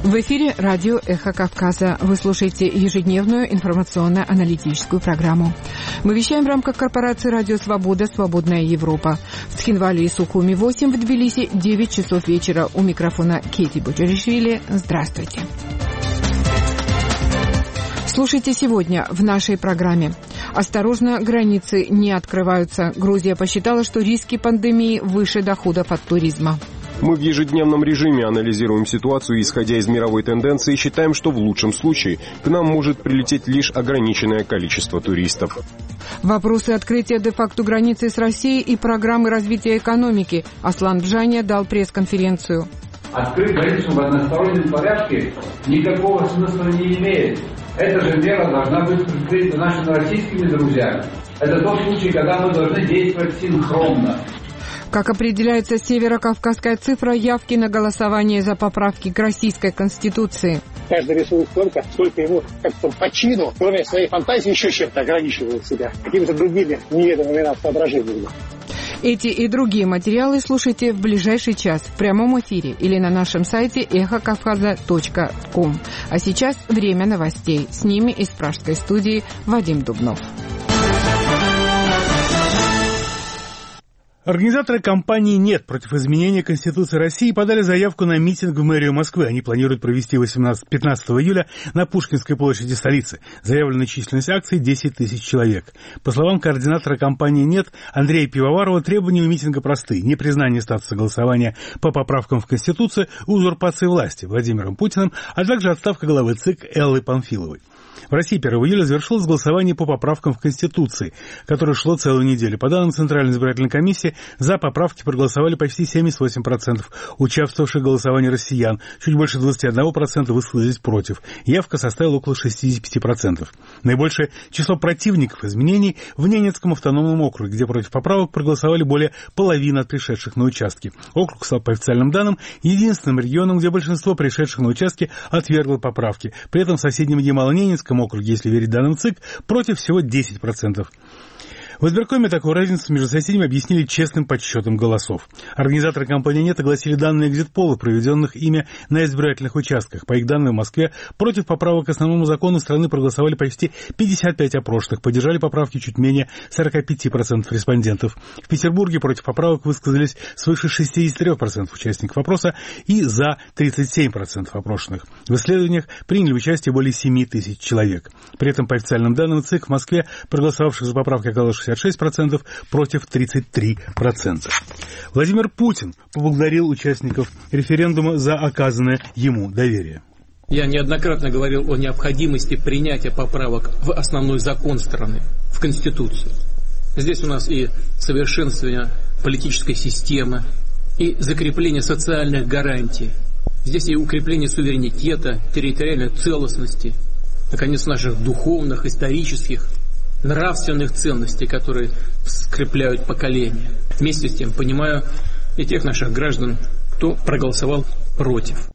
В эфире радио «Эхо Кавказа». Вы слушаете ежедневную информационно-аналитическую программу. Мы вещаем в рамках корпорации «Радио Свобода. Свободная Европа». В Цхинвале и Сухуми 8, в Тбилиси 9 часов вечера. У микрофона Кети Буджаришвили. Здравствуйте. Слушайте сегодня в нашей программе. Осторожно, границы не открываются. Грузия посчитала, что риски пандемии выше доходов от туризма. Мы в ежедневном режиме анализируем ситуацию, исходя из мировой тенденции, и считаем, что в лучшем случае к нам может прилететь лишь ограниченное количество туристов. Вопросы открытия де-факто границы с Россией и программы развития экономики. Аслан Бжаня дал пресс-конференцию. Открыть границу в одностороннем порядке никакого смысла не имеет. Эта же мера должна быть предпринята нашими российскими друзьями. Это тот случай, когда мы должны действовать синхронно. Как определяется северокавказская цифра явки на голосование за поправки к Российской Конституции? Каждый рисует столько, сколько ему как-то по чину, кроме своей фантазии, еще чем-то ограничивает себя, какими-то другими неведомыми нам соображениями. Эти и другие материалы слушайте в ближайший час в прямом эфире или на нашем сайте эхокавказа.ком. А сейчас время новостей. С ними из пражской студии Вадим Дубнов. Организаторы кампании «Нет» против изменения Конституции России подали заявку на митинг в мэрию Москвы. Они планируют провести 15 июля на Пушкинской площади столицы. Заявленная численность акций 10 тысяч человек. По словам координатора кампании «Нет» Андрея Пивоварова, требования у митинга просты. Непризнание статуса голосования по поправкам в Конституцию, узурпации власти Владимиром Путиным, а также отставка главы ЦИК Эллы Памфиловой. В России 1 июля завершилось голосование по поправкам в Конституции, которое шло целую неделю. По данным Центральной избирательной комиссии, за поправки проголосовали почти 78% участвовавших в голосовании россиян. Чуть больше 21% высказались против. Явка составила около 65%. Наибольшее число противников изменений в Ненецком автономном округе, где против поправок проголосовали более половины от пришедших на участки. Округ стал, по официальным данным, единственным регионом, где большинство пришедших на участки отвергло поправки. При этом в соседнем Ямало-Ненецком округе, если верить данным ЦИК, против всего 10%. В избиркоме такую разницу между соседями объяснили честным подсчетом голосов. Организаторы кампании «Нет» огласили данные экзит-полов, проведенных ими на избирательных участках. По их данным, в Москве против поправок к основному закону страны проголосовали почти 55 опрошенных, поддержали поправки чуть менее 45% респондентов. В Петербурге против поправок высказались свыше 63% участников опроса и за 37% опрошенных. В исследованиях приняли участие более 7 тысяч человек. При этом, по официальным данным ЦИК, в Москве проголосовавших за поправки оказалось 66% против 33%. Владимир Путин поблагодарил участников референдума за оказанное ему доверие. Я неоднократно говорил о необходимости принятия поправок в основной закон страны, в Конституцию. Здесь у нас и совершенствование политической системы, и закрепление социальных гарантий. Здесь и укрепление суверенитета, территориальной целостности, наконец, наших духовных, исторических, нравственных ценностей, которые скрепляют поколения. Вместе с тем понимаю и тех наших граждан, кто проголосовал против.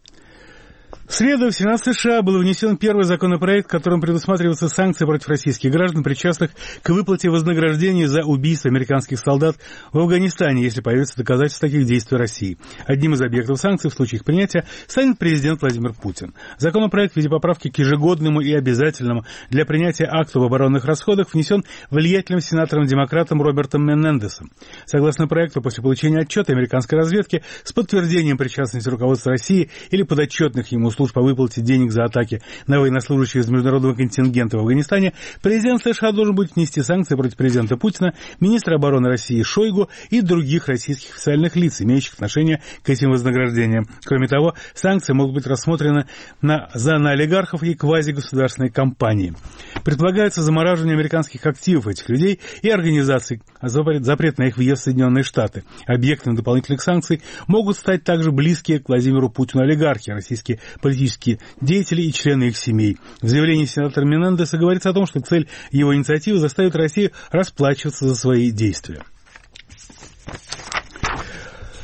В среду в Сенат США был внесен первый законопроект, которым предусматриваются санкции против российских граждан, причастных к выплате вознаграждения за убийство американских солдат в Афганистане, если появятся доказательства таких действий России. Одним из объектов санкций в случае их принятия станет президент Владимир Путин. Законопроект в виде поправки к ежегодному и обязательному для принятия акту об оборонных расходах внесен влиятельным сенатором-демократом Робертом Менендесом. Согласно проекту, после получения отчета американской разведки с подтверждением причастности руководства России или подотчетных ему служб по выплате денег за атаки на военнослужащих из международного контингента в Афганистане, президент США должен будет внести санкции против президента Путина, министра обороны России Шойгу и других российских официальных лиц, имеющих отношение к этим вознаграждениям. Кроме того, санкции могут быть рассмотрены на олигархов и квазигосударственные компании. Предполагается замораживание американских активов этих людей и организаций, запрет на их въезд в Соединенные Штаты. Объектами дополнительных санкций могут стать также близкие к Владимиру Путину олигархи, российские политические деятели и члены их семей. В заявлении сенатора Менендеса говорится о том, что цель его инициативы заставит Россию расплачиваться за свои действия.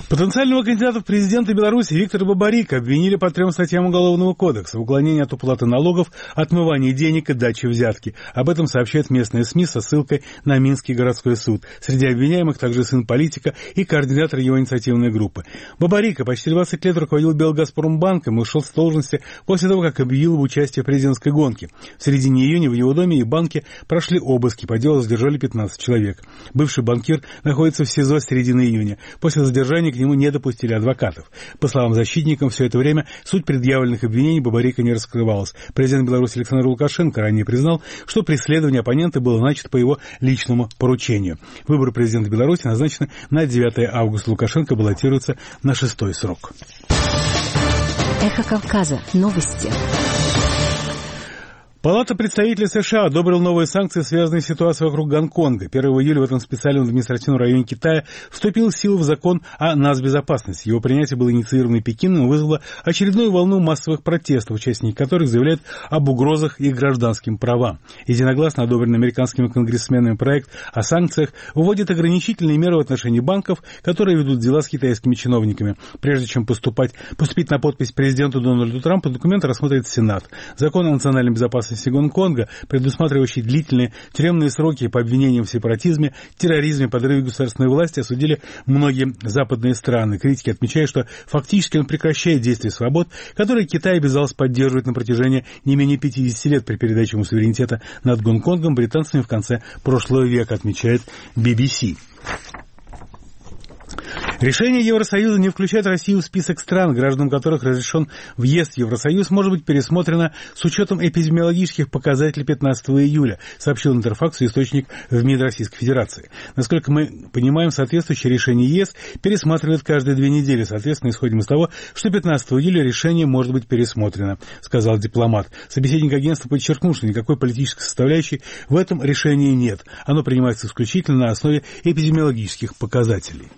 Потенциального кандидата в президенты Беларуси Виктора Бабарико обвинили по 3 статьям Уголовного кодекса: в уклонении от уплаты налогов, отмывании денег и даче взятки. Об этом сообщают местные СМИ со ссылкой на Минский городской суд. Среди обвиняемых также сын политика и координатор его инициативной группы. Бабарико почти 20 лет руководил Белгазпромбанком и ушел с должности после того, как объявил об участии в президентской гонке. В середине июня в его доме и банке прошли обыски, по делу задержали 15 человек. Бывший банкир находится в СИЗО с середины июня. После задержания к нему не допустили адвокатов. По словам защитников, все это время суть предъявленных обвинений Бабарико не раскрывалась. Президент Беларуси Александр Лукашенко ранее признал, что преследование оппонента было начато по его личному поручению. Выборы президента Беларуси назначены на 9 августа. Лукашенко баллотируется на 6-й срок. Эхо Кавказа. Новости. Палата представителей США одобрила новые санкции, связанные с ситуацией вокруг Гонконга. 1 июля в этом специальном административном районе Китая вступил в силу закон о нацбезопасности. Его принятие было инициировано Пекином и вызвало очередную волну массовых протестов, участники которых заявляют об угрозах их гражданским правам. Единогласно одобренный американскими конгрессменами проект о санкциях вводит ограничительные меры в отношении банков, которые ведут дела с китайскими чиновниками. Прежде чем поступить на подпись президенту Дональду Трампу, документ рассмотрит Сенат. Закон о национальной безопасности Гонконга, предусматривающий длительные тюремные сроки по обвинениям в сепаратизме, терроризме, подрыве государственной власти, осудили многие западные страны. Критики отмечают, что фактически он прекращает действие свобод, которые Китай обязался поддерживать на протяжении не менее 50 лет при передаче ему суверенитета над Гонконгом британцами в конце прошлого века, отмечает BBC. Решение Евросоюза не включать Россию в список стран, гражданам которых разрешен въезд в Евросоюз, может быть пересмотрено с учетом эпидемиологических показателей 15 июля, сообщил Интерфаксу источник в МИД Российской Федерации. Насколько мы понимаем, соответствующее решение ЕС пересматривают каждые 2 недели. Соответственно, исходим из того, что 15 июля решение может быть пересмотрено, сказал дипломат. Собеседник агентства подчеркнул, что никакой политической составляющей в этом решении нет. Оно принимается исключительно на основе эпидемиологических показателей.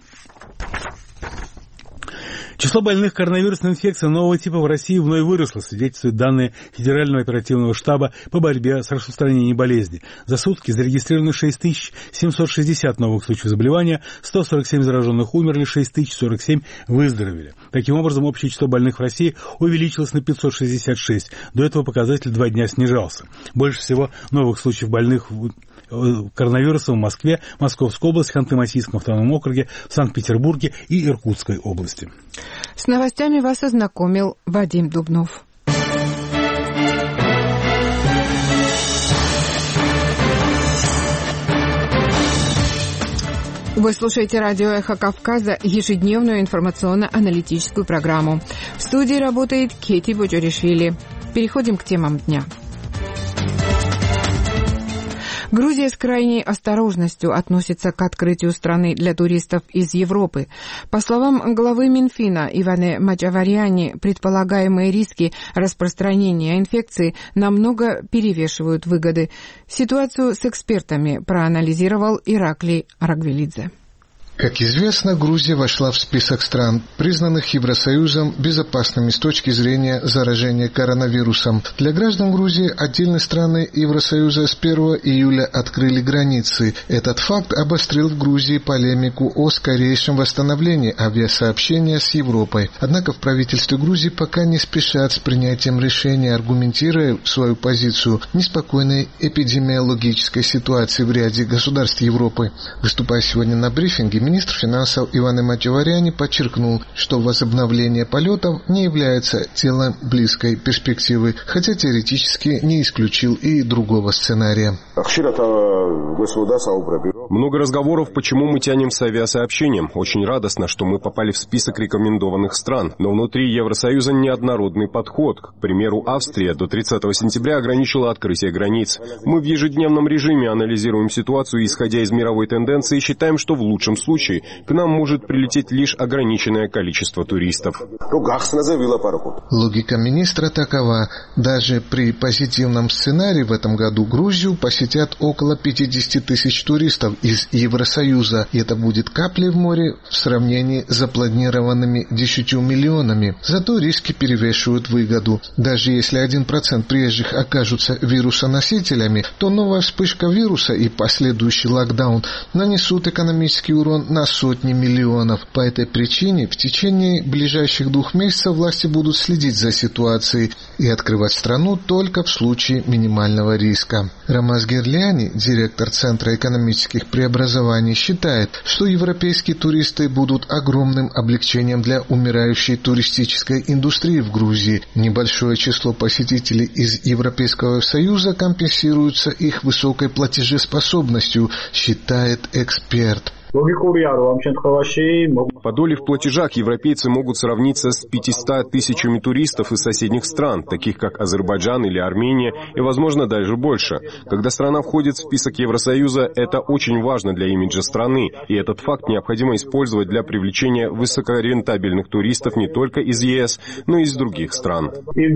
Число больных коронавирусной инфекцией нового типа в России вновь выросло, свидетельствуют данные Федерального оперативного штаба по борьбе с распространением болезни. За сутки зарегистрировано 6760 новых случаев заболевания, 147 зараженных умерли, 6047 выздоровели. Таким образом, общее число больных в России увеличилось на 566. До этого показатель 2 дня снижался. Больше всего новых случаев больных коронавирусом в Москве, Московской области, Ханты-Мансийском автономном округе, в Санкт-Петербурге и Иркутской области. С новостями вас ознакомил Вадим Дубнов. Вы слушаете радио «Эхо Кавказа», ежедневную информационно-аналитическую программу. В студии работает Кети Боджоришвили. Переходим к темам дня. Грузия с крайней осторожностью относится к открытию страны для туристов из Европы. По словам главы Минфина Ивана Маджаваряни, предполагаемые риски распространения инфекции намного перевешивают выгоды. Ситуацию с экспертами проанализировал Ираклий Арагвелидзе. Как известно, Грузия вошла в список стран, признанных Евросоюзом безопасными с точки зрения заражения коронавирусом. Для граждан Грузии отдельные страны Евросоюза с 1 июля открыли границы. Этот факт обострил в Грузии полемику о скорейшем восстановлении авиасообщения с Европой. Однако в правительстве Грузии пока не спешат с принятием решения, аргументируя свою позицию неспокойной эпидемиологической ситуации в ряде государств Европы. Выступая сегодня на брифинге, министр финансов Иван Маджаваряни подчеркнул, что возобновление полетов не является делом близкой перспективы, хотя теоретически не исключил и другого сценария. Много разговоров, почему мы тянем с авиасообщением. Очень радостно, что мы попали в список рекомендованных стран. Но внутри Евросоюза неоднородный подход. К примеру, Австрия до 30 сентября ограничила открытие границ. Мы в ежедневном режиме анализируем ситуацию, исходя из мировой тенденции, и считаем, что в лучшем случае к нам может прилететь лишь ограниченное количество туристов. Логика министра такова. Даже при позитивном сценарии в этом году Грузию посетят около 50 тысяч туристов из Евросоюза. И это будет каплей в море в сравнении с запланированными 10 миллионами. Зато риски перевешивают выгоду. Даже если 1% приезжих окажутся вирусоносителями, то новая вспышка вируса и последующий локдаун нанесут экономический урон тонн на сотни миллионов. По этой причине в течение ближайших 2 месяцев власти будут следить за ситуацией и открывать страну только в случае минимального риска. Рамаз Герляни, директор Центра экономических преобразований, считает, что европейские туристы будут огромным облегчением для умирающей туристической индустрии в Грузии. Небольшое число посетителей из Европейского Союза компенсируется их высокой платежеспособностью, считает эксперт. По доле в платежах европейцы могут сравниться с 500 тысячами туристов из соседних стран, таких как Азербайджан или Армения, и, возможно, даже больше. Когда страна входит в список Евросоюза, это очень важно для имиджа страны, и этот факт необходимо использовать для привлечения высокорентабельных туристов не только из ЕС, но и из других стран.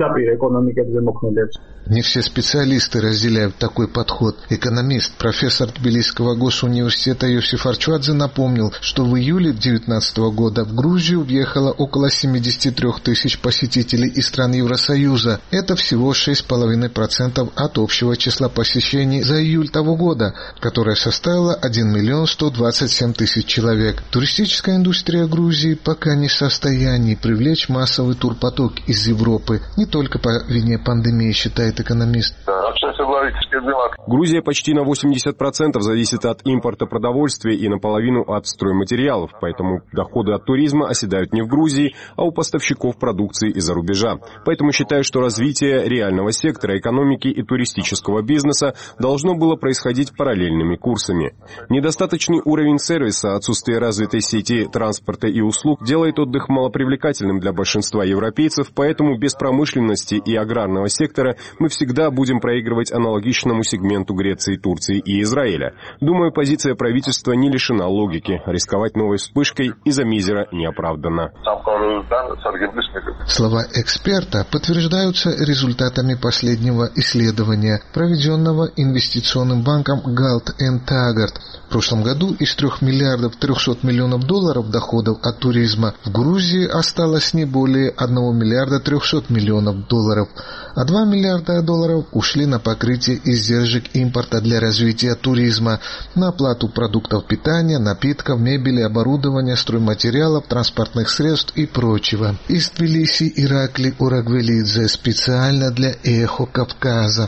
Не все специалисты разделяют такой подход. Экономист, профессор Тбилисского госуниверситета Йосиф Арчвадзе напомнил, что в июле 2019 года в Грузию въехало около 73 тысяч посетителей из стран Евросоюза. Это всего 6,5% от общего числа посещений за июль того года, которое составило 1 миллион 127 тысяч человек. Туристическая индустрия Грузии пока не в состоянии привлечь массовый турпоток из Европы, не только по вине пандемии, считает экономист. Грузия почти на 80% зависит от импорта продовольствия и наполовину от стройматериалов, поэтому доходы от туризма оседают не в Грузии, а у поставщиков продукции из-за рубежа. Поэтому считаю, что развитие реального сектора экономики и туристического бизнеса должно было происходить параллельными курсами. Недостаточный уровень сервиса, отсутствие развитой сети транспорта и услуг делает отдых малопривлекательным для большинства европейцев, поэтому без промышленности и аграрного сектора мы всегда будем проигрывать аналогичному сегменту Греции, Турции и Израиля. Думаю, позиция правительства не лишена логики. Рисковать новой вспышкой из-за мизера неоправданно. Слова эксперта подтверждаются результатами последнего исследования, проведенного инвестиционным банком Galt & Taggart. В прошлом году из 3 миллиардов 300 миллионов долларов доходов от туризма в Грузии осталось не более 1 миллиарда 300 миллионов долларов, а 2 миллиарда долларов ушли на покрытие издержек импорта для развития туризма, на оплату продуктов питания, напитков, мебели, оборудования, стройматериалов, транспортных средств и прочего. Из Тбилиси Иракли Урагвелидзе специально для «Эхо Кавказа».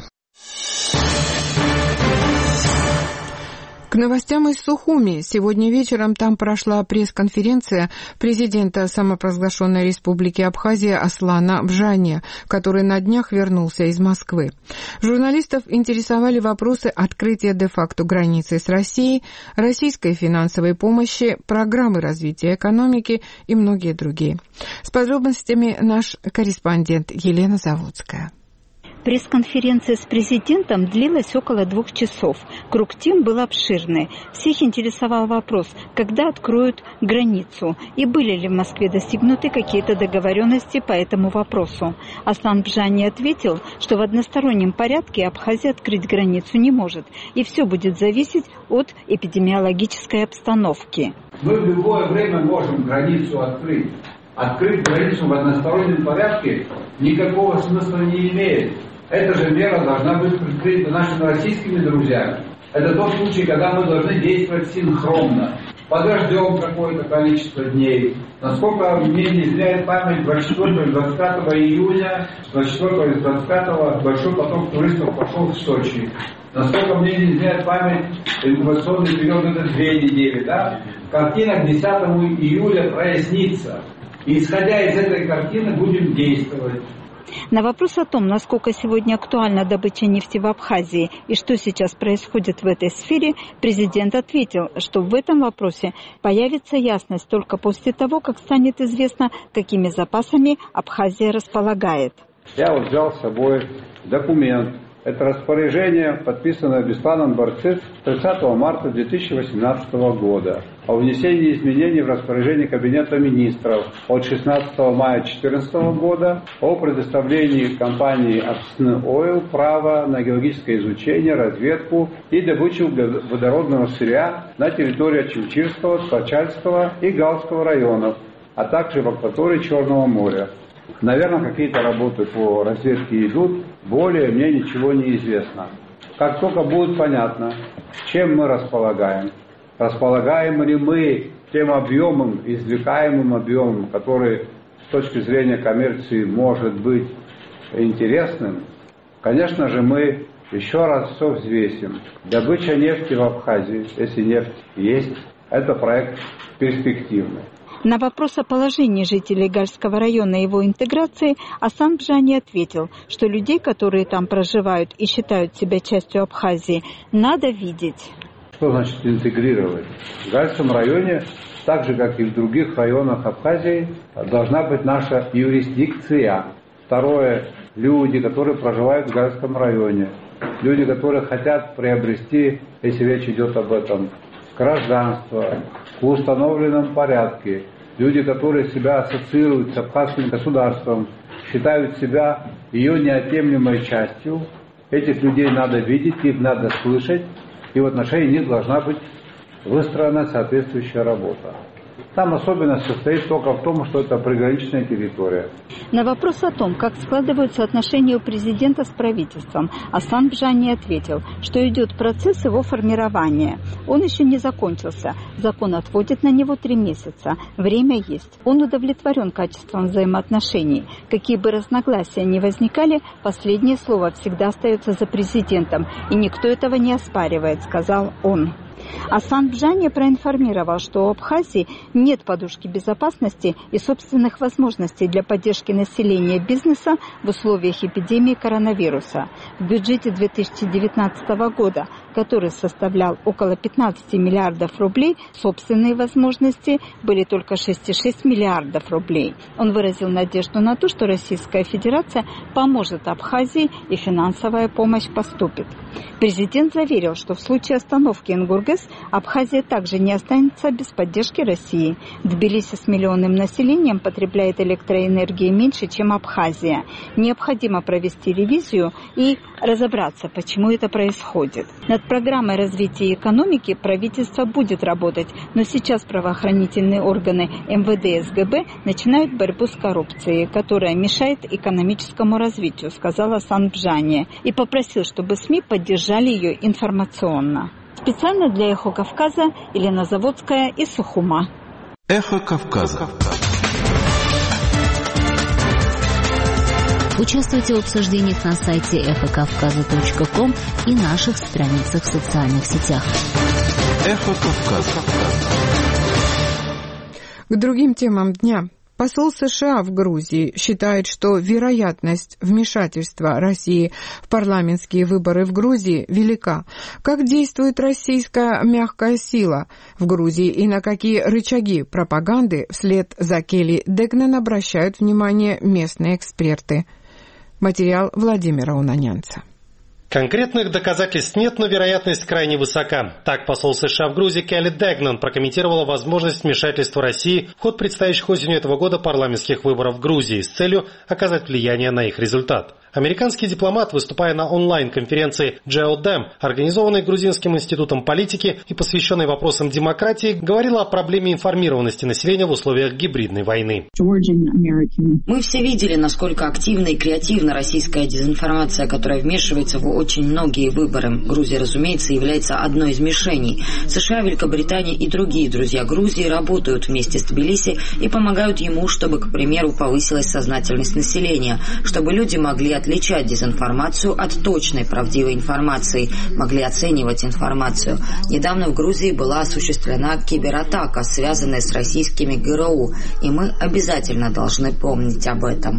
К новостям из Сухуми. Сегодня вечером там прошла пресс-конференция президента самопровозглашенной республики Абхазия Аслана Бжани, который на днях вернулся из Москвы. Журналистов интересовали вопросы открытия де-факто границы с Россией, российской финансовой помощи, программы развития экономики и многие другие. С подробностями наш корреспондент Елена Заводская. Пресс-конференция с президентом длилась около 2 часов. Круг тем был обширный. Всех интересовал вопрос, когда откроют границу и были ли в Москве достигнуты какие-то договоренности по этому вопросу. Аслан Бжани ответил, что в одностороннем порядке Абхазия открыть границу не может, и все будет зависеть от эпидемиологической обстановки. Мы в любое время можем границу открыть. Открыть границу в одностороннем порядке никакого смысла не имеет. Эта же мера должна быть предпринята нашими российскими друзьями. Это тот случай, когда мы должны действовать синхронно. Подождем какое-то количество дней. Насколько мне не изменяет память, 24 и 25 июня, 24 и 25 большой поток туристов пошел в Сочи. Насколько мне не изменяет память, инкубационный период это 2 недели. Да? Картина к 10 июля прояснится. И исходя из этой картины будем действовать. На вопрос о том, насколько сегодня актуальна добыча нефти в Абхазии и что сейчас происходит в этой сфере, президент ответил, что в этом вопросе появится ясность только после того, как станет известно, какими запасами Абхазия располагает. Я вот взял с собой документ. Это распоряжение, подписанное Бесланом Барцыц 30 марта 2018 года о внесении изменений в распоряжение Кабинета министров от 16 мая 2014 года о предоставлении компании Абсн Ойл права на геологическое изучение, разведку и добычу водородного сырья на территории Очимчирского, Скачальского и Галского районов, а также в акватории Черного моря. Наверное, какие-то работы по разведке идут, более мне ничего не известно. Как только будет понятно, чем мы располагаем, располагаем ли мы тем объемом, извлекаемым объемом, который с точки зрения коммерции может быть интересным, конечно же, мы еще раз все взвесим. Добыча нефти в Абхазии, если нефть есть, это проект перспективный. На вопрос о положении жителей Гальского района и его интеграции Асан Бжани ответил, что людей, которые там проживают и считают себя частью Абхазии, надо видеть. Что значит интегрировать? В Гальском районе, так же как и в других районах Абхазии, должна быть наша юрисдикция. Второе, люди, которые проживают в Гальском районе, люди, которые хотят приобрести, если речь идет об этом, гражданство в установленном порядке, люди, которые себя ассоциируют с абхазским государством, считают себя ее неотъемлемой частью, этих людей надо видеть, их надо слышать, и в отношении них должна быть выстроена соответствующая работа. Там особенность состоит только в том, что это приграничная территория. На вопрос о том, как складываются отношения у президента с правительством, Асан Бжани ответил, что идет процесс его формирования. Он еще не закончился. Закон отводит на него 3 месяца. Время есть. Он удовлетворен качеством взаимоотношений. Какие бы разногласия ни возникали, последнее слово всегда остается за президентом. И никто этого не оспаривает, сказал он. Асан Бжани проинформировал, что у Абхазии нет подушки безопасности и собственных возможностей для поддержки населения и бизнеса в условиях эпидемии коронавируса. В бюджете 2019 года, который составлял около 15 миллиардов рублей, собственные возможности были только 6,6 миллиардов рублей. Он выразил надежду на то, что Российская Федерация поможет Абхазии и финансовая помощь поступит. Президент заверил, что в случае остановки Ингургес Абхазия также не останется без поддержки России. Тбилиси с миллионным населением потребляет электроэнергии меньше, чем Абхазия. Необходимо провести ревизию и разобраться, почему это происходит. Над программой развития экономики правительство будет работать, но сейчас правоохранительные органы МВД и СГБ начинают борьбу с коррупцией, которая мешает экономическому развитию, сказал Асан Бжани, и попросил, чтобы СМИ поддержали ее информационно. Специально для «Эхо Кавказа» Елена Заводская из Сухума. «Эхо Кавказа». Участвуйте в обсуждениях на сайте эхокавказа.ком и наших страницах в социальных сетях. «Эхо Кавказа». К другим темам дня. Посол США в Грузии считает, что вероятность вмешательства России в парламентские выборы в Грузии велика. Как действует российская мягкая сила в Грузии и на какие рычаги пропаганды вслед за Келли Дегнан обращают внимание местные эксперты. Материал Владимира Унанянца. Конкретных доказательств нет, но вероятность крайне высока. Так посол США в Грузии Келли Дегнан прокомментировала возможность вмешательства России в ход предстоящих осенью этого года парламентских выборов в Грузии с целью оказать влияние на их результат. Американский дипломат, выступая на онлайн-конференции GeoDem, организованной Грузинским институтом политики и посвященной вопросам демократии, говорил о проблеме информированности населения в условиях гибридной войны. Мы все видели, насколько активна и креативна российская дезинформация, которая вмешивается в очень многие выборы. Грузия, разумеется, является одной из мишеней. США, Великобритания и другие друзья Грузии работают вместе с Тбилиси и помогают ему, чтобы, к примеру, повысилась сознательность населения, чтобы люди могли отличать дезинформацию от точной правдивой информации, могли оценивать информацию. Недавно в Грузии была осуществлена кибератака, связанная с российскими ГРУ, и мы обязательно должны помнить об этом.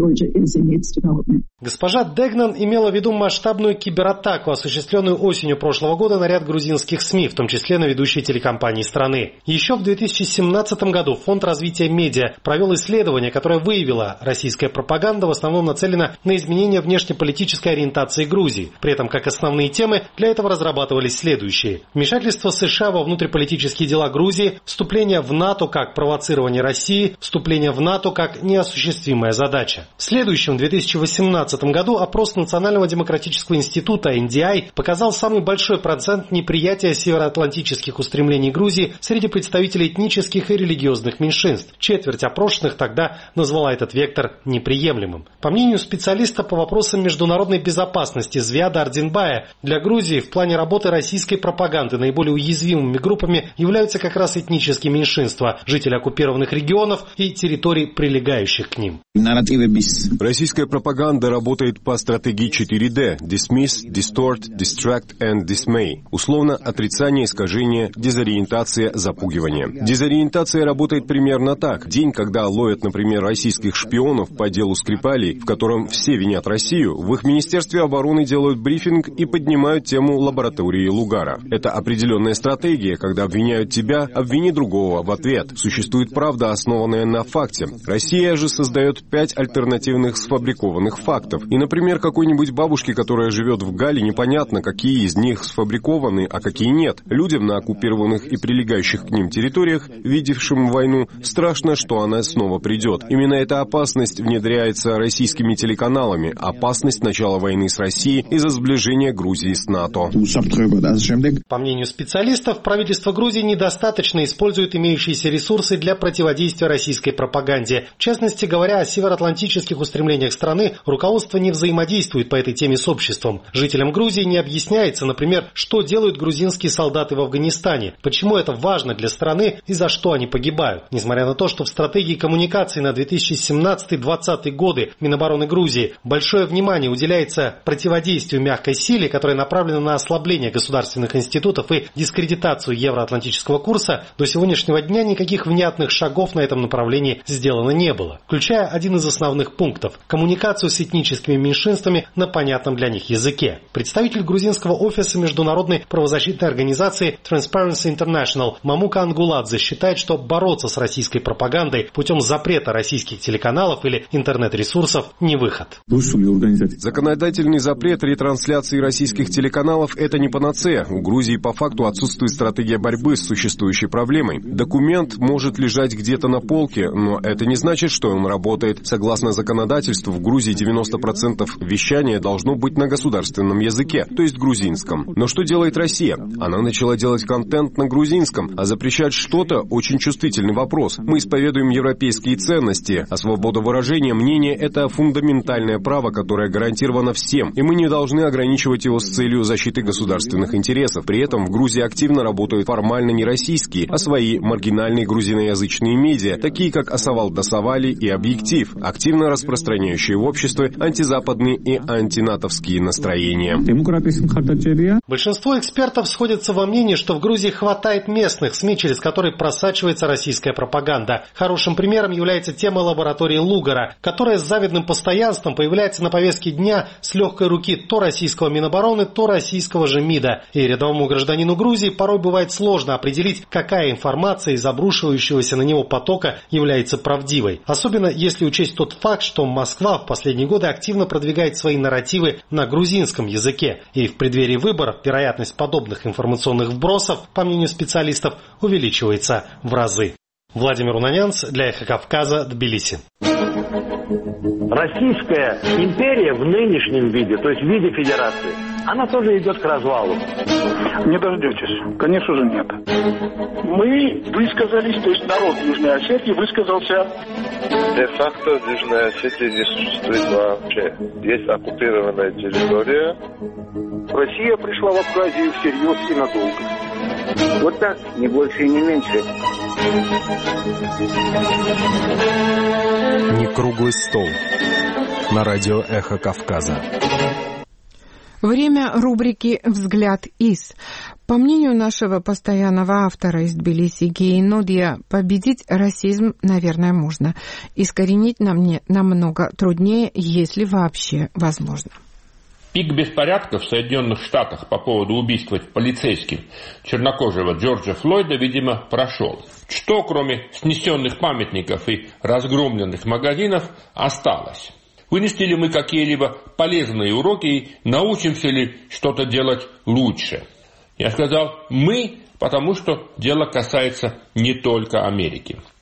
Госпожа Дегнан имела в виду масштабную кибератаку, осуществленную осенью прошлого года на ряд грузинских СМИ, в том числе на ведущие телекомпании страны. Еще в 2017 году Фонд развития медиа провел исследование, которое выявило, российская пропаганда в основном нацелена на изменение внешнеполитической ориентации Грузии. При этом как основные темы для этого разрабатывались следующие: вмешательство США во внутриполитические дела Грузии, вступление в НАТО как провоцирование России, вступление в НАТО как неосуществимая задача. В следующем, 2018 году, опрос Национального демократического аналитического института NDI показал самый большой процент неприятия североатлантических устремлений Грузии среди представителей этнических и религиозных меньшинств. Четверть опрошенных тогда назвала этот вектор неприемлемым. По мнению специалиста по вопросам международной безопасности Звиада Ардинбая, для Грузии в плане работы российской пропаганды наиболее уязвимыми группами являются как раз этнические меньшинства, жители оккупированных регионов и территорий, прилегающих к ним. Российская пропаганда работает по стратегии 4D – Dismiss, Distort, Distract and Dismay. Условно, отрицание, искажение, дезориентация, запугивание. Дезориентация работает примерно так. День, когда ловят, например, российских шпионов по делу Скрипалей, в котором все винят Россию, в их Министерстве обороны делают брифинг и поднимают тему лаборатории Лугара. Это определенная стратегия, когда обвиняют тебя, обвини другого в ответ. Существует правда, основанная на факте. Россия же создает 5 альтернативных сфабрикованных фактов. И, например, какой-нибудь бабушке, которая живет в Галле, непонятно, какие из них сфабрикованы, а какие нет. Людям на оккупированных и прилегающих к ним территориях, видевшим войну, страшно, что она снова придет. Именно эта опасность внедряется российскими телеканалами. Опасность начала войны с Россией из-за сближения Грузии с НАТО. По мнению специалистов, правительство Грузии недостаточно использует имеющиеся ресурсы для противодействия российской пропаганде. В частности, говоря о североатлантических устремлениях страны, руководство не взаимодействует по этой теме с обществом. Жителям Грузии не объясняется, например, что делают грузинские солдаты в Афганистане, почему это важно для страны и за что они погибают. Несмотря на то, что в стратегии коммуникации на 2017-2020 годы Минобороны Грузии большое внимание уделяется противодействию мягкой силе, которая направлена на ослабление государственных институтов и дискредитацию евроатлантического курса, до сегодняшнего дня никаких внятных шагов на этом направлении сделано не было, включая один из основных пунктов – коммуникацию с этническими меньшинствами на понятном для них языке. Представитель грузинского офиса международной правозащитной организации Transparency International Мамука Ангуладзе считает, что бороться с российской пропагандой путем запрета российских телеканалов или интернет-ресурсов не выход. Законодательный запрет ретрансляции российских телеканалов – это не панацея. У Грузии по факту отсутствует стратегия борьбы с существующей проблемой. Документ может лежать где-то на полке, но это не значит, что он работает. Согласно законодательству, в Грузии 90% вещания должно быть на государственном языке, то есть грузинском. Но что делает Россия? Она начала делать контент на грузинском, а запрещать что-то – очень чувствительный вопрос. Мы исповедуем европейские ценности, а свобода выражения мнения – это фундаментальное право, которое гарантировано всем, и мы не должны ограничивать его с целью защиты государственных интересов. При этом в Грузии активно работают формально не российские, а свои маргинальные грузиноязычные медиа, такие как «Асавал Дасавали» и «Объектив», активно распространяющие в обществе антизападные и антинатовские настроения. Большинство экспертов сходятся во мнении, что в Грузии хватает местных СМИ, через которые просачивается российская пропаганда. Хорошим примером является тема лаборатории Лугара, которая с завидным постоянством появляется на повестке дня с легкой руки то российского Минобороны, то российского же МИДа. И рядовому гражданину Грузии порой бывает сложно определить, какая информация из обрушивающегося на него потока является правдивой. Особенно если учесть тот факт, что Москва в последние годы активно продвигает свои нарративы на грузинском языке. И в преддверии выборов вероятность подобных информационных вбросов, по мнению специалистов, увеличивается в разы. Владимир Унанянц для «Эхо Кавказа», Тбилиси. Российская империя в нынешнем виде, то есть в виде федерации, она тоже идет к развалу. Не дождетесь. Конечно же нет. Мы высказались, то есть народ Южной Осетии высказался. Де-факто в Южной Осетии не существует вообще. Есть оккупированная территория. Россия пришла в Абхазию всерьез и надолго. Вот так, не больше и не меньше. Не круглый стол. На радио «Эхо Кавказа». Время рубрики «Взгляд из». По мнению нашего постоянного автора из Тбилиси Геи Нодия, победить расизм, наверное, можно. Искоренить намного труднее, если вообще возможно. Пик беспорядков в Соединенных Штатах по поводу убийства полицейским чернокожего Джорджа Флойда, видимо, прошел. Что, кроме снесенных памятников и разгромленных магазинов, осталось? Вынесли ли мы какие-либо полезные уроки и научимся ли что-то делать лучше? Я сказал «мы», потому что дело касается не только Америки.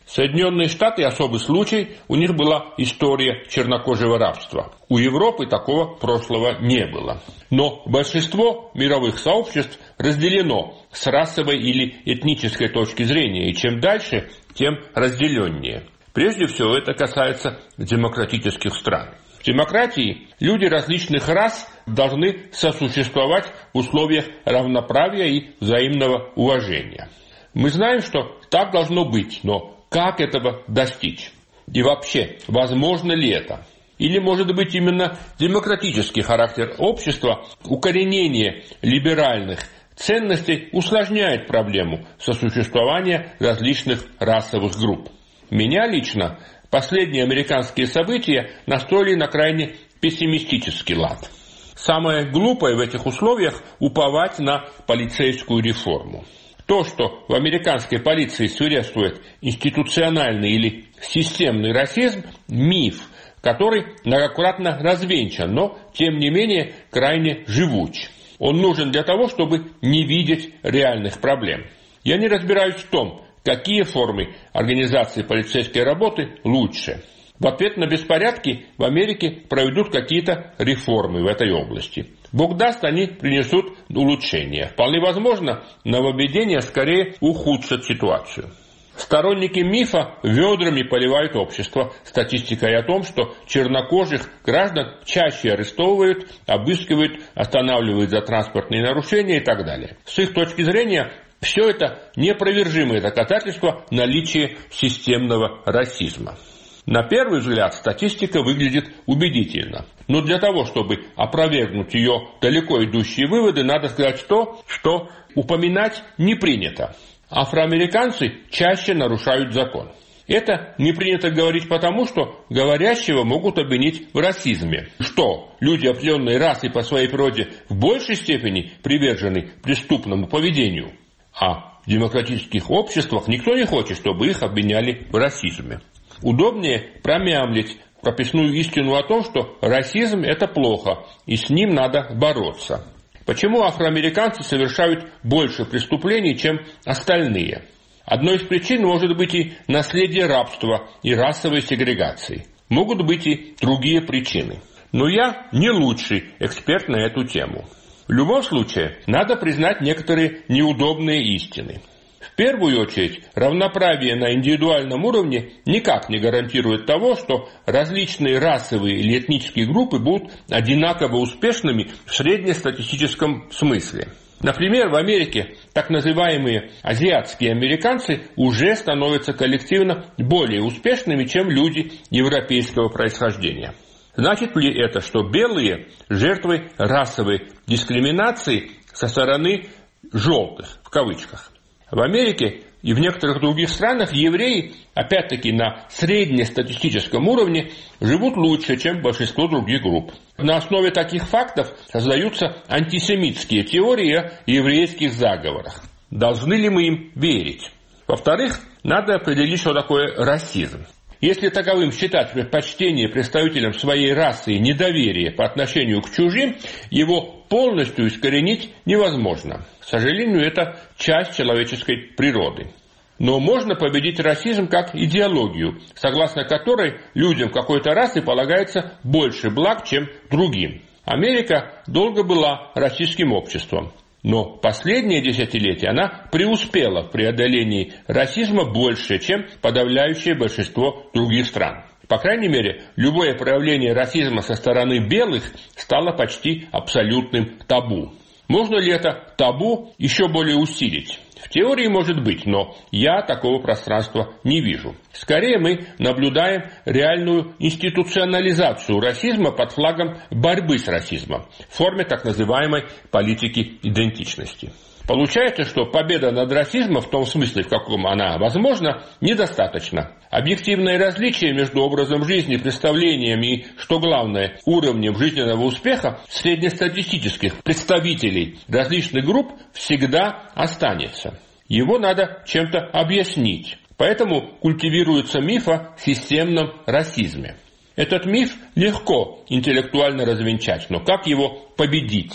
Соединенные Штаты – особый случай, у них была история чернокожего рабства. У Европы такого прошлого не было. Но большинство мировых сообществ разделено с расовой или этнической точки зрения, и чем дальше, тем разделеннее. Прежде всего, это касается демократических стран. В демократии люди различных рас должны сосуществовать в условиях равноправия и взаимного уважения. Мы знаем, что так должно быть, но как этого достичь? И вообще, возможно ли это? Или, может быть, именно демократический характер общества, укоренение либеральных ценностей усложняет проблему сосуществования различных расовых групп? Меня лично последние американские события настроили на крайне пессимистический лад. Самое глупое в этих условиях – уповать на полицейскую реформу. То, что в американской полиции свирепствует институциональный или системный расизм – миф, который многократно развенчан, но, тем не менее, крайне живуч. Он нужен для того, чтобы не видеть реальных проблем. Я не разбираюсь в том, какие формы организации полицейской работы лучше. В ответ на беспорядки в Америке проведут какие-то реформы в этой области. Бог даст, они принесут улучшения. Вполне возможно, нововведения скорее ухудшат ситуацию. Сторонники мифа ведрами поливают общество статистикой о том, что чернокожих граждан чаще арестовывают, обыскивают, останавливают за транспортные нарушения и так далее. С их точки зрения, все это неопровержимые доказательства наличия системного расизма. На первый взгляд статистика выглядит убедительно. Но для того, чтобы опровергнуть ее далеко идущие выводы, надо сказать то, что упоминать не принято. Афроамериканцы чаще нарушают закон. Это не принято говорить потому, что говорящего могут обвинить в расизме. Что люди определенной расы по своей природе в большей степени привержены преступному поведению. А в демократических обществах никто не хочет, чтобы их обвиняли в расизме. Удобнее промямлить прописную истину о том, что расизм – это плохо, и с ним надо бороться. Почему афроамериканцы совершают больше преступлений, чем остальные? Одной из причин может быть и наследие рабства и расовой сегрегации. Могут быть и другие причины. Но я не лучший эксперт на эту тему. В любом случае, надо признать некоторые неудобные истины. В первую очередь, равноправие на индивидуальном уровне никак не гарантирует того, что различные расовые или этнические группы будут одинаково успешными в среднестатистическом смысле. Например, в Америке так называемые азиатские американцы уже становятся коллективно более успешными, чем люди европейского происхождения. Значит ли это, что белые жертвы расовой дискриминации со стороны «желтых» в кавычках? В Америке и в некоторых других странах евреи, опять-таки на среднестатистическом уровне, живут лучше, чем большинство других групп. На основе таких фактов создаются антисемитские теории о еврейских заговорах. Должны ли мы им верить? Во-вторых, надо определить, что такое расизм. Если таковым считать предпочтение представителям своей расы и недоверие по отношению к чужим, его полностью искоренить невозможно. К сожалению, это часть человеческой природы. Но можно победить расизм как идеологию, согласно которой людям какой-то расы полагается больше благ, чем другим. Америка долго была расистским обществом. Но последние десятилетия она преуспела в преодолении расизма больше, чем подавляющее большинство других стран. По крайней мере, любое проявление расизма со стороны белых стало почти абсолютным табу. Можно ли это табу еще более усилить? В теории может быть, но я такого пространства не вижу. Скорее мы наблюдаем реальную институционализацию расизма под флагом борьбы с расизмом в форме так называемой политики идентичности. Получается, что победа над расизмом в том смысле, в каком она возможна, недостаточно. Объективное различие между образом жизни, представлениями и, что главное, уровнем жизненного успеха среднестатистических представителей различных групп всегда останется. Его надо чем-то объяснить. Поэтому культивируется миф о системном расизме. Этот миф легко интеллектуально развенчать, но как его победить?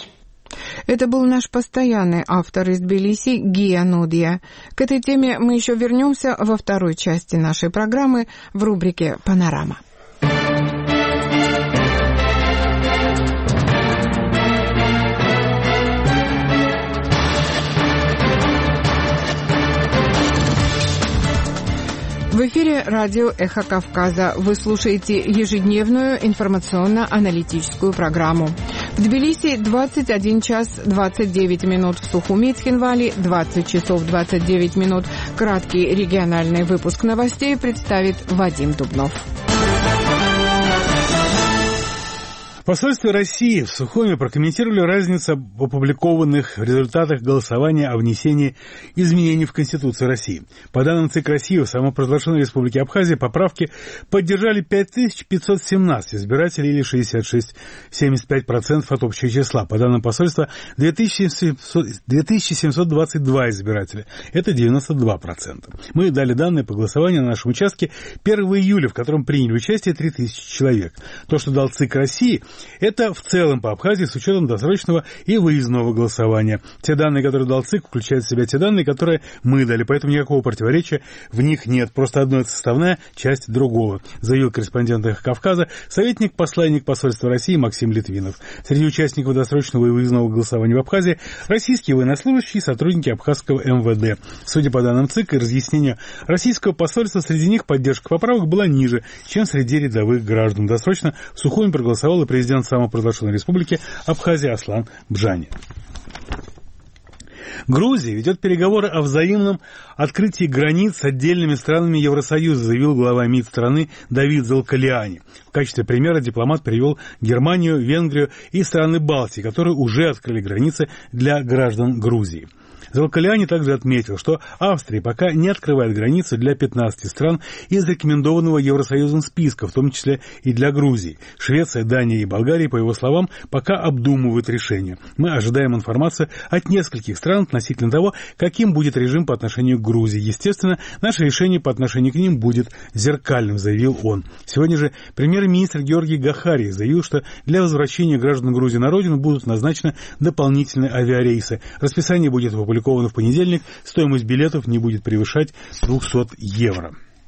Это был наш постоянный автор из Тбилиси Гия Нудия. К этой теме мы еще вернемся во второй части нашей программы в рубрике «Панорама». В эфире радио «Эхо Кавказа». Вы слушаете ежедневную информационно-аналитическую программу. В Тбилиси 21 час 29 минут, в Сухуми и Цхинвали 20 часов 29 минут. Краткий региональный выпуск новостей представит Вадим Дубнов. В посольстве России в Сухуми прокомментировали разницу в опубликованных результатах голосования о внесении изменений в Конституцию России. По данным ЦИК России, в самопровозглашенной Республике Абхазия поправки поддержали 5517 избирателей или 66,75% от общего числа. По данным посольства, 2722 избирателя. Это 92%. Мы дали данные по голосованию на нашем участке 1 июля, в котором приняли участие 3000 человек. То, что дал ЦИК России, это в целом по Абхазии с учетом досрочного и выездного голосования. Те данные, которые дал ЦИК, включают в себя те данные, которые мы дали, поэтому никакого противоречия в них нет. Просто одно это составная часть другого, заявил корреспондент «Эхо Кавказа», советник-посланник посольства России Максим Литвинов. Среди участников досрочного и выездного голосования в Абхазии российские военнослужащие и сотрудники абхазского МВД. Судя по данным ЦИК и разъяснению российского посольства, среди них поддержка поправок была ниже, чем среди рядовых граждан. Досрочно в Сухуми проголосовал и президент самопровозглашенной республики Абхазия Аслан Бжани. Грузия ведет переговоры о взаимном открытии границ с отдельными странами Евросоюза, заявил глава МИД страны Давид Залкалиани. В качестве примера дипломат привел Германию, Венгрию и страны Балтии, которые уже открыли границы для граждан Грузии. Залкалиани также отметил, что Австрия пока не открывает границы для 15 стран из рекомендованного Евросоюзом списка, в том числе и для Грузии. Швеция, Дания и Болгария, по его словам, пока обдумывают решение. Мы ожидаем информацию от нескольких стран относительно того, каким будет режим по отношению к Грузии. Естественно, наше решение по отношению к ним будет зеркальным, заявил он. Сегодня же премьер-министр Георгий Гахарий заявил, что для возвращения граждан Грузии на родину будут назначены дополнительные авиарейсы. Расписание будет опубликовано в понедельник, стоимость билетов не будет превышать 200 евро.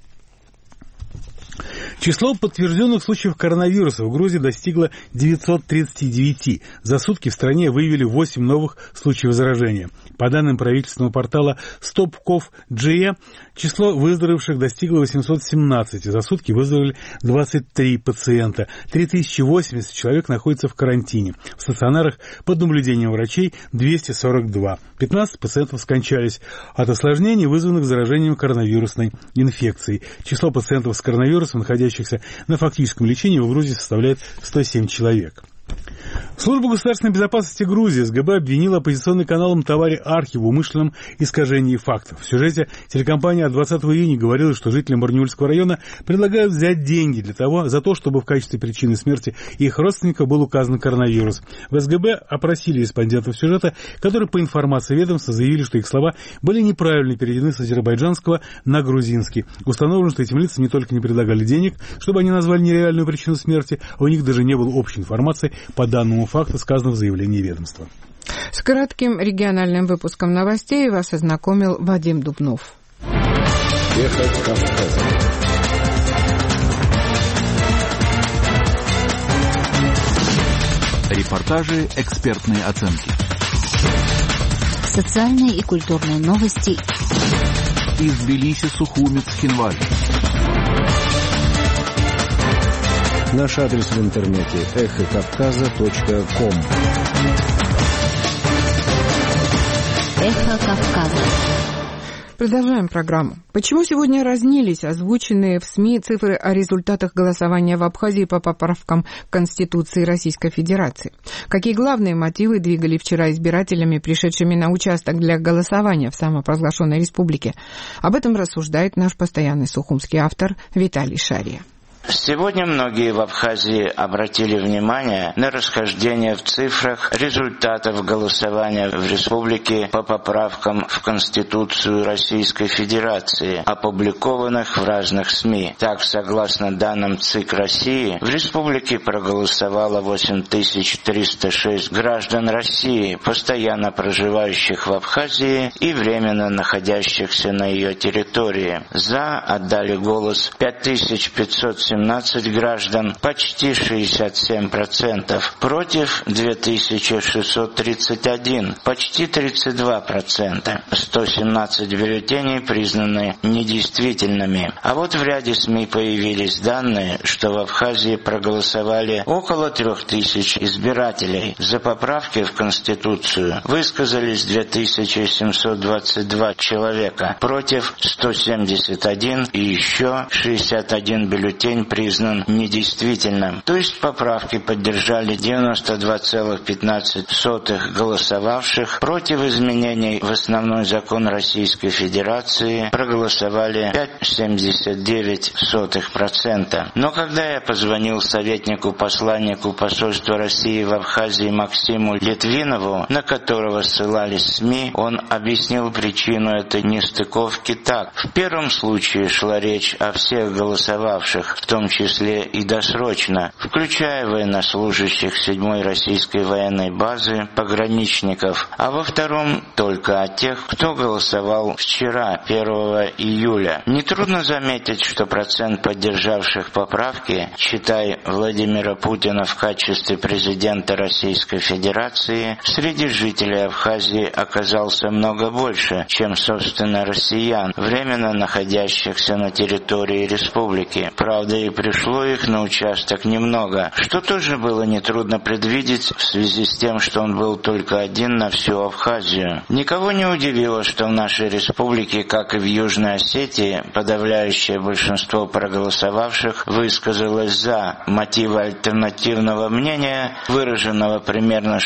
Число подтвержденных случаев коронавируса в Грузии достигло 939. За сутки в стране выявили 8 новых случаев заражения. По данным правительственного портала Stopkov.ge, число выздоровевших достигло 817. За сутки выздоровели 23 пациента. 3080 человек находятся в карантине. В стационарах под наблюдением врачей 242. 15 пациентов скончались от осложнений, вызванных заражением коронавирусной инфекцией. Число пациентов с коронавирусом, находящихся на фактическом лечении, в Грузии составляет 107 человек. Служба государственной безопасности Грузии СГБ обвинила оппозиционный канал Мтавари Архи в умышленном искажении фактов. В сюжете телекомпания от 20 июня говорила, что жителям Барнаульского района предлагают взять деньги за то, чтобы в качестве причины смерти их родственников был указан коронавирус. В СГБ опросили респондентов сюжета, которые по информации ведомства заявили, что их слова были неправильно переведены с азербайджанского на грузинский. Установлено, что этим лицам не только не предлагали денег, чтобы они назвали нереальную причину смерти, а у них даже не было общей информации по данному факту, сказано в заявлении ведомства. С кратким региональным выпуском новостей вас ознакомил Вадим Дубнов. Эхо Кавказа. Репортажи, экспертные оценки. Социальные и культурные новости. Из Тбилиси, Сухуми, Цхинвали. Наш адрес в интернете эхокавказа.ком. Эхо Кавказа. Продолжаем программу. Почему сегодня разнились озвученные в СМИ цифры о результатах голосования в Абхазии по поправкам к Конституции Российской Федерации? Какие главные мотивы двигали вчера избирателями, пришедшими на участок для голосования в самопровозглашенной республике? Об этом рассуждает наш постоянный сухумский автор Виталий Шария. Сегодня многие в Абхазии обратили внимание на расхождение в цифрах результатов голосования в республике по поправкам в Конституцию Российской Федерации, опубликованных в разных СМИ. Так, согласно данным ЦИК России, в республике проголосовало 8306 граждан России, постоянно проживающих в Абхазии и временно находящихся на ее территории. За отдали голос 5517 граждан, почти 67%, против 2631, почти 32%. 117 бюллетеней признаны недействительными. А вот в ряде СМИ появились данные, что в Абхазии проголосовали около 3000 избирателей. За поправки в Конституцию высказались 2722 человека, против 171 и еще 61 бюллетень признан недействительным. То есть поправки поддержали 92,15 голосовавших, против изменений в основной закон Российской Федерации проголосовали 5,79%. Но когда я позвонил советнику-посланнику посольства России в Абхазии Максиму Литвинову, на которого ссылались СМИ, он объяснил причину этой нестыковки так. В первом случае шла речь о всех голосовавших, в том числе и досрочно, включая военнослужащих 7-й российской военной базы, пограничников, а во втором только о тех, кто голосовал вчера, 1 июля. Нетрудно заметить, что процент поддержавших поправки, считай Владимира Путина в качестве президента Российской Федерации, среди жителей Абхазии оказался много больше, чем, собственно, россиян, временно находящихся на территории республики. Правда, и пришло их на участок немного, что тоже было нетрудно предвидеть в связи с тем, что он был только один на всю Абхазию. Никого не удивило, что в нашей республике, как и в Южной Осетии, подавляющее большинство проголосовавших высказалось за. Мотивы альтернативного мнения, выраженного примерно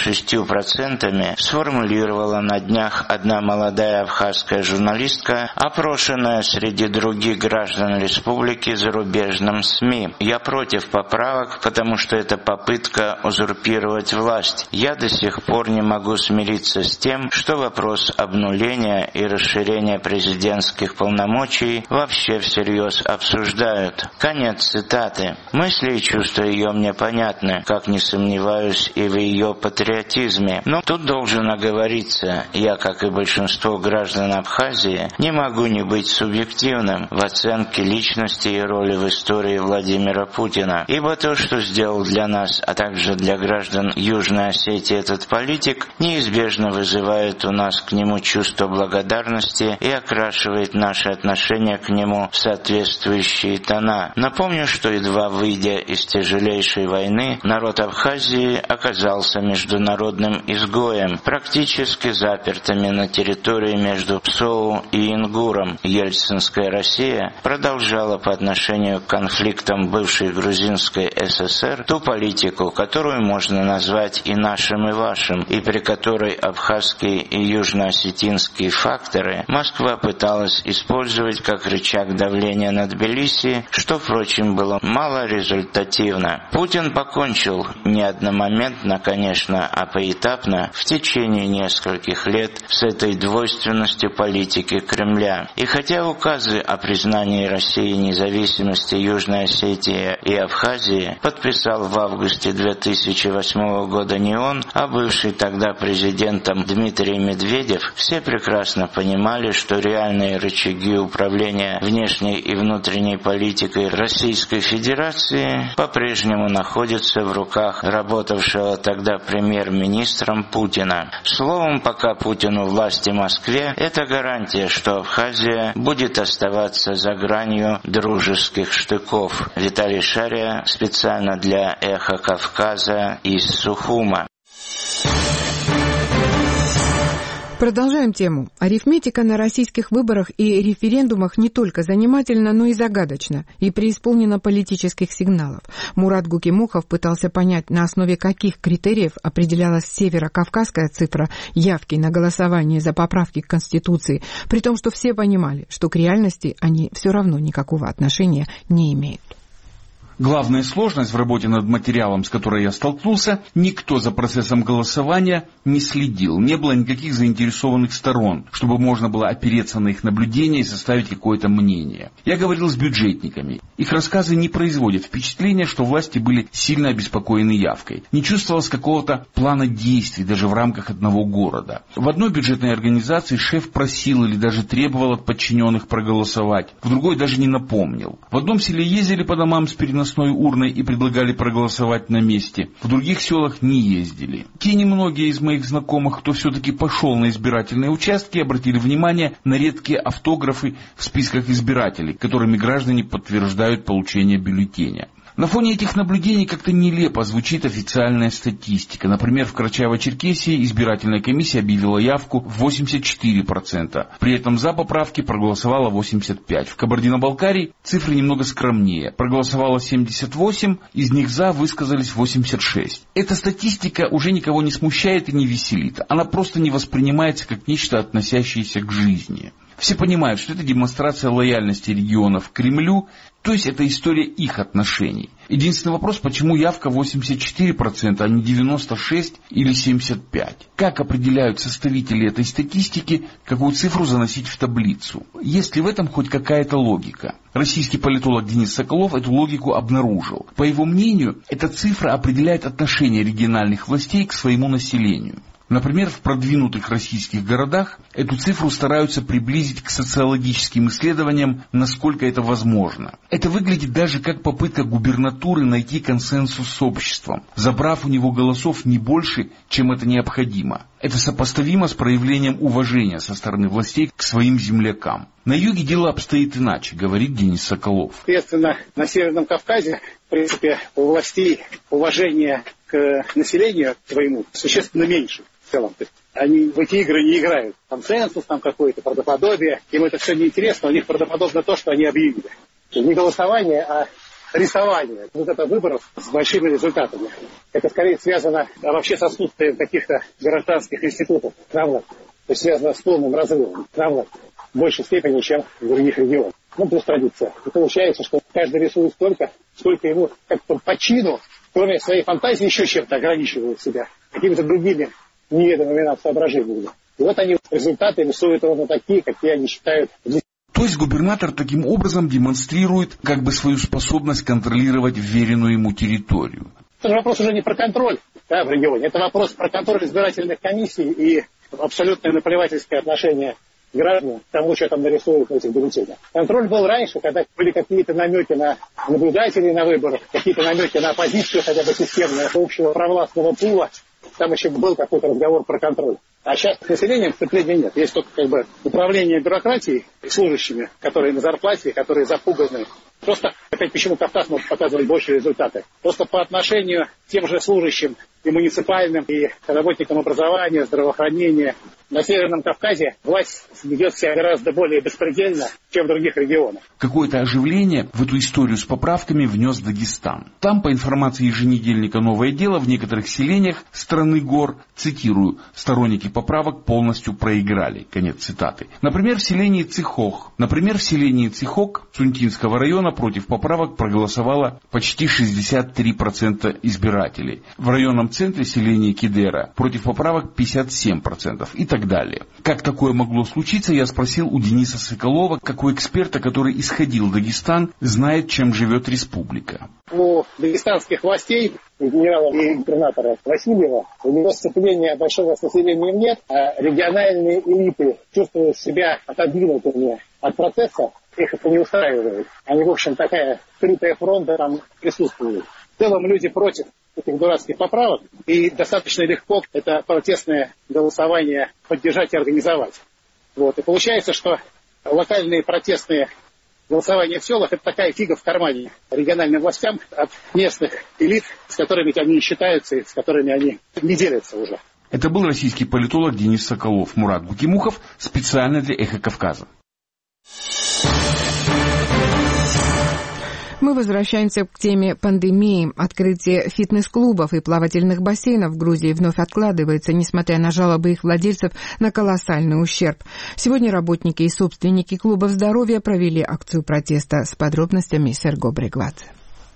6%, сформулировала на днях одна молодая абхазская журналистка, опрошенная среди других граждан республики зарубежным СМИ. «Я против поправок, потому что это попытка узурпировать власть. Я до сих пор не могу смириться с тем, что вопрос обнуления и расширения президентских полномочий вообще всерьез обсуждают». Конец цитаты. Мысли и чувства ее мне понятны, как не сомневаюсь и в ее патриотизме. Но тут должен оговориться, я, как и большинство граждан Абхазии, не могу не быть субъективным в оценке личности и роли в истории Владимира Путина. Ибо то, что сделал для нас, а также для граждан Южной Осетии этот политик, неизбежно вызывает у нас к нему чувство благодарности и окрашивает наши отношения к нему в соответствующие тона. Напомню, что едва выйдя из тяжелейшей войны, народ Абхазии оказался международным изгоем, практически запертыми на территории между Псоу и Ингуром. Ельцинская Россия продолжала по отношению к конфликтам бывшей Грузинской ССР ту политику, которую можно назвать и нашим, и вашим, и при которой абхазские и южноосетинские факторы Москва пыталась использовать как рычаг давления на Тбилиси, что, впрочем, было малорезультативно. Путин покончил не одномоментно, конечно, а поэтапно в течение нескольких лет с этой двойственностью политики Кремля. И хотя указы о признании России независимости Южной Осетии и Абхазии подписал в августе 2008 года не он, а бывший тогда президентом Дмитрий Медведев, все прекрасно понимали, что реальные рычаги управления внешней и внутренней политикой Российской Федерации по-прежнему находятся в руках работавшего тогда премьер-министром Путина. Словом, пока Путин у власти в Москве, это гарантия, что Абхазия будет оставаться за гранью дружеских штыков. Виталий Шария специально для «Эхо Кавказа» из Сухума. Продолжаем тему. Арифметика на российских выборах и референдумах не только занимательна, но и загадочна, и преисполнена политических сигналов. Мурат Гукимухов пытался понять, на основе каких критериев определялась северокавказская цифра явки на голосование за поправки к Конституции, при том, что все понимали, что к реальности они все равно никакого отношения не имеют. Главная сложность в работе над материалом, с которой я столкнулся, никто за процессом голосования не следил. Не было никаких заинтересованных сторон, чтобы можно было опереться на их наблюдения и составить какое-то мнение. Я говорил с бюджетниками. Их рассказы не производят впечатления, что власти были сильно обеспокоены явкой. Не чувствовалось какого-то плана действий даже в рамках одного города. В одной бюджетной организации шеф просил или даже требовал от подчиненных проголосовать, в другой даже не напомнил. В одном селе ездили по домам с переносной урной и предлагали проголосовать на месте. В других селах не ездили. Те немногие из моих знакомых, кто все-таки пошел на избирательные участки, обратили внимание на редкие автографы в списках избирателей, которыми граждане подтверждают получение бюллетеня. На фоне этих наблюдений как-то нелепо звучит официальная статистика. Например, в Карачаево-Черкесии избирательная комиссия объявила явку в 84%. При этом за поправки проголосовало 85%. В Кабардино-Балкарии цифры немного скромнее. Проголосовало 78%, из них за высказались 86%. Эта статистика уже никого не смущает и не веселит. Она просто не воспринимается как нечто, относящееся к жизни. Все понимают, что это демонстрация лояльности регионов к Кремлю, то есть это история их отношений. Единственный вопрос, почему явка 84%, а не 96% или 75%? Как определяют составители этой статистики, какую цифру заносить в таблицу? Есть ли в этом хоть какая-то логика? Российский политолог Денис Соколов эту логику обнаружил. По его мнению, эта цифра определяет отношение региональных властей к своему населению. Например, в продвинутых российских городах эту цифру стараются приблизить к социологическим исследованиям, насколько это возможно. Это выглядит даже как попытка губернатуры найти консенсус с обществом, забрав у него голосов не больше, чем это необходимо. Это сопоставимо с проявлением уважения со стороны властей к своим землякам. На юге дело обстоит иначе, говорит Денис Соколов. Соответственно, на Северном Кавказе, в принципе, у властей уважение к населению своему существенно меньше. В целом. То есть они в эти игры не играют. Консенсус там какое-то, правдоподобие. Им это все неинтересно, у них правдоподобно то, что они объявили. Не голосование, а рисование. Вот это выборов с большими результатами. Это скорее связано вообще с отсутствием каких-то гражданских институтов на власть. То есть связано с полным разрывом на власть. В большей степени, чем в других регионах. Ну, плюс традиция. И получается, что каждый рисует столько, сколько ему как-то по чину, кроме своей фантазии, еще чем-то ограничивает себя. Какими-то другими неведомыми нам соображениями. И вот они результаты рисуют ровно такие, какие они считают. То есть губернатор таким образом демонстрирует как бы свою способность контролировать вверенную ему территорию. Это же вопрос уже не про контроль, да, в регионе. Это вопрос про контроль избирательных комиссий и абсолютное наплевательское отношение граждан к тому, что там нарисуют на этих бюллетенях. Контроль был раньше, когда были какие-то намеки на наблюдателей на выборах, какие-то намеки на оппозицию, хотя бы системного общего провластного пула. Там еще был какой-то разговор про контроль. А сейчас с населением сцепления нет. Есть только как бы управление бюрократией и служащими, которые на зарплате, которые запуганы. Просто опять почему Кавказ может показывать больше результаты. Просто по отношению к тем же служащим и муниципальным, и работникам образования, здравоохранения. На Северном Кавказе власть ведет себя гораздо более беспредельно, чем в других регионах. Какое-то оживление в эту историю с поправками внес Дагестан. Там, по информации еженедельника «Новое дело», в некоторых селениях страны гор, цитирую, сторонники поправок полностью проиграли. Конец цитаты. Например, в селении Цихок Сунтинского района против поправок проголосовало почти 63% избирателей. В районном центре селения Кидера против поправок 57% и так далее. Как такое могло случиться, я спросил у Дениса Соколова, как у эксперта, который исходил в Дагестан, знает, чем живет республика. У дагестанских властей, у генерала и губернатора Васильева, у него сцепления большого с населением нет, а региональные элиты чувствуют себя отодвинутыми от процесса, их это не устраивает. Они, в общем, такая скрытая фронта там присутствует. В целом люди против этих дурацких поправок, и достаточно легко это протестное голосование поддержать и организовать. Вот. И получается, что локальные протестные голосования в селах — это такая фига в кармане региональным властям от местных элит, с которыми они не считаются и с которыми они не делятся уже. Это был российский политолог Денис Соколов. Мурат Бутимухов специально для «Эхо Кавказа». Мы возвращаемся к теме пандемии. Открытие фитнес-клубов и плавательных бассейнов в Грузии вновь откладывается, несмотря на жалобы их владельцев на колоссальный ущерб. Сегодня работники и собственники клубов здоровья провели акцию протеста. С подробностями Серго Брегвадзе.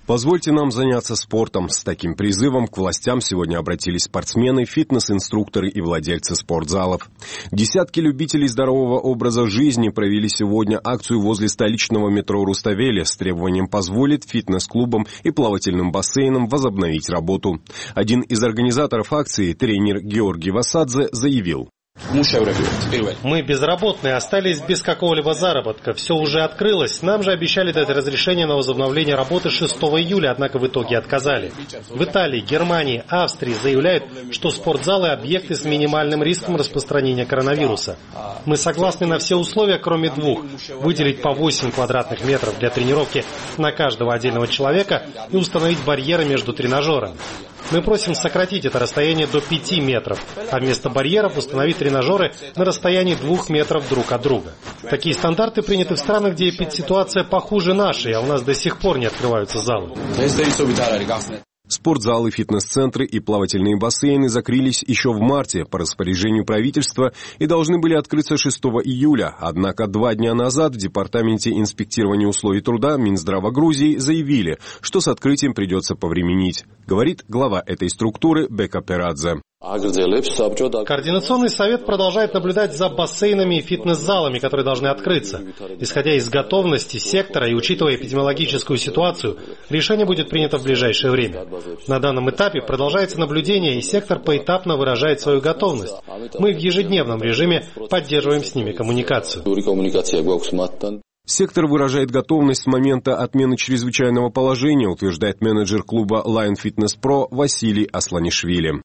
Позвольте нам заняться спортом. С таким призывом к властям сегодня обратились спортсмены, фитнес-инструкторы и владельцы спортзалов. Десятки любителей здорового образа жизни провели сегодня акцию возле столичного метро Руставели с требованием позволить фитнес-клубам и плавательным бассейнам возобновить работу. Один из организаторов акции, тренер Георгий Васадзе, заявил: мы безработные, остались без какого-либо заработка. Все уже открылось. Нам же обещали дать разрешение на возобновление работы 6 июля, однако в итоге отказали. В Италии, Германии, Австрии заявляют, что спортзалы – объекты с минимальным риском распространения коронавируса. Мы согласны на все условия, кроме двух. Выделить по 8 квадратных метров для тренировки на каждого отдельного человека и установить барьеры между тренажерами. Мы просим сократить это расстояние до 5 метров, а вместо барьеров установить тренажеры на расстоянии 2 метров друг от друга. Такие стандарты приняты в странах, где эпидситуация похуже нашей, а у нас до сих пор не открываются залы. Спортзалы, фитнес-центры и плавательные бассейны закрылись еще в марте по распоряжению правительства и должны были открыться 6 июля. Однако 2 дня назад в Департаменте инспектирования условий труда Минздрава Грузии заявили, что с открытием придется повременить, говорит глава этой структуры Бека Перадзе. Координационный совет продолжает наблюдать за бассейнами и фитнес-залами, которые должны открыться. Исходя из готовности сектора и учитывая эпидемиологическую ситуацию, решение будет принято в ближайшее время. На данном этапе продолжается наблюдение, и сектор поэтапно выражает свою готовность. Мы в ежедневном режиме поддерживаем с ними коммуникацию. Сектор выражает готовность с момента отмены чрезвычайного положения, утверждает менеджер клуба Lion Fitness Pro Василий Асланишвили.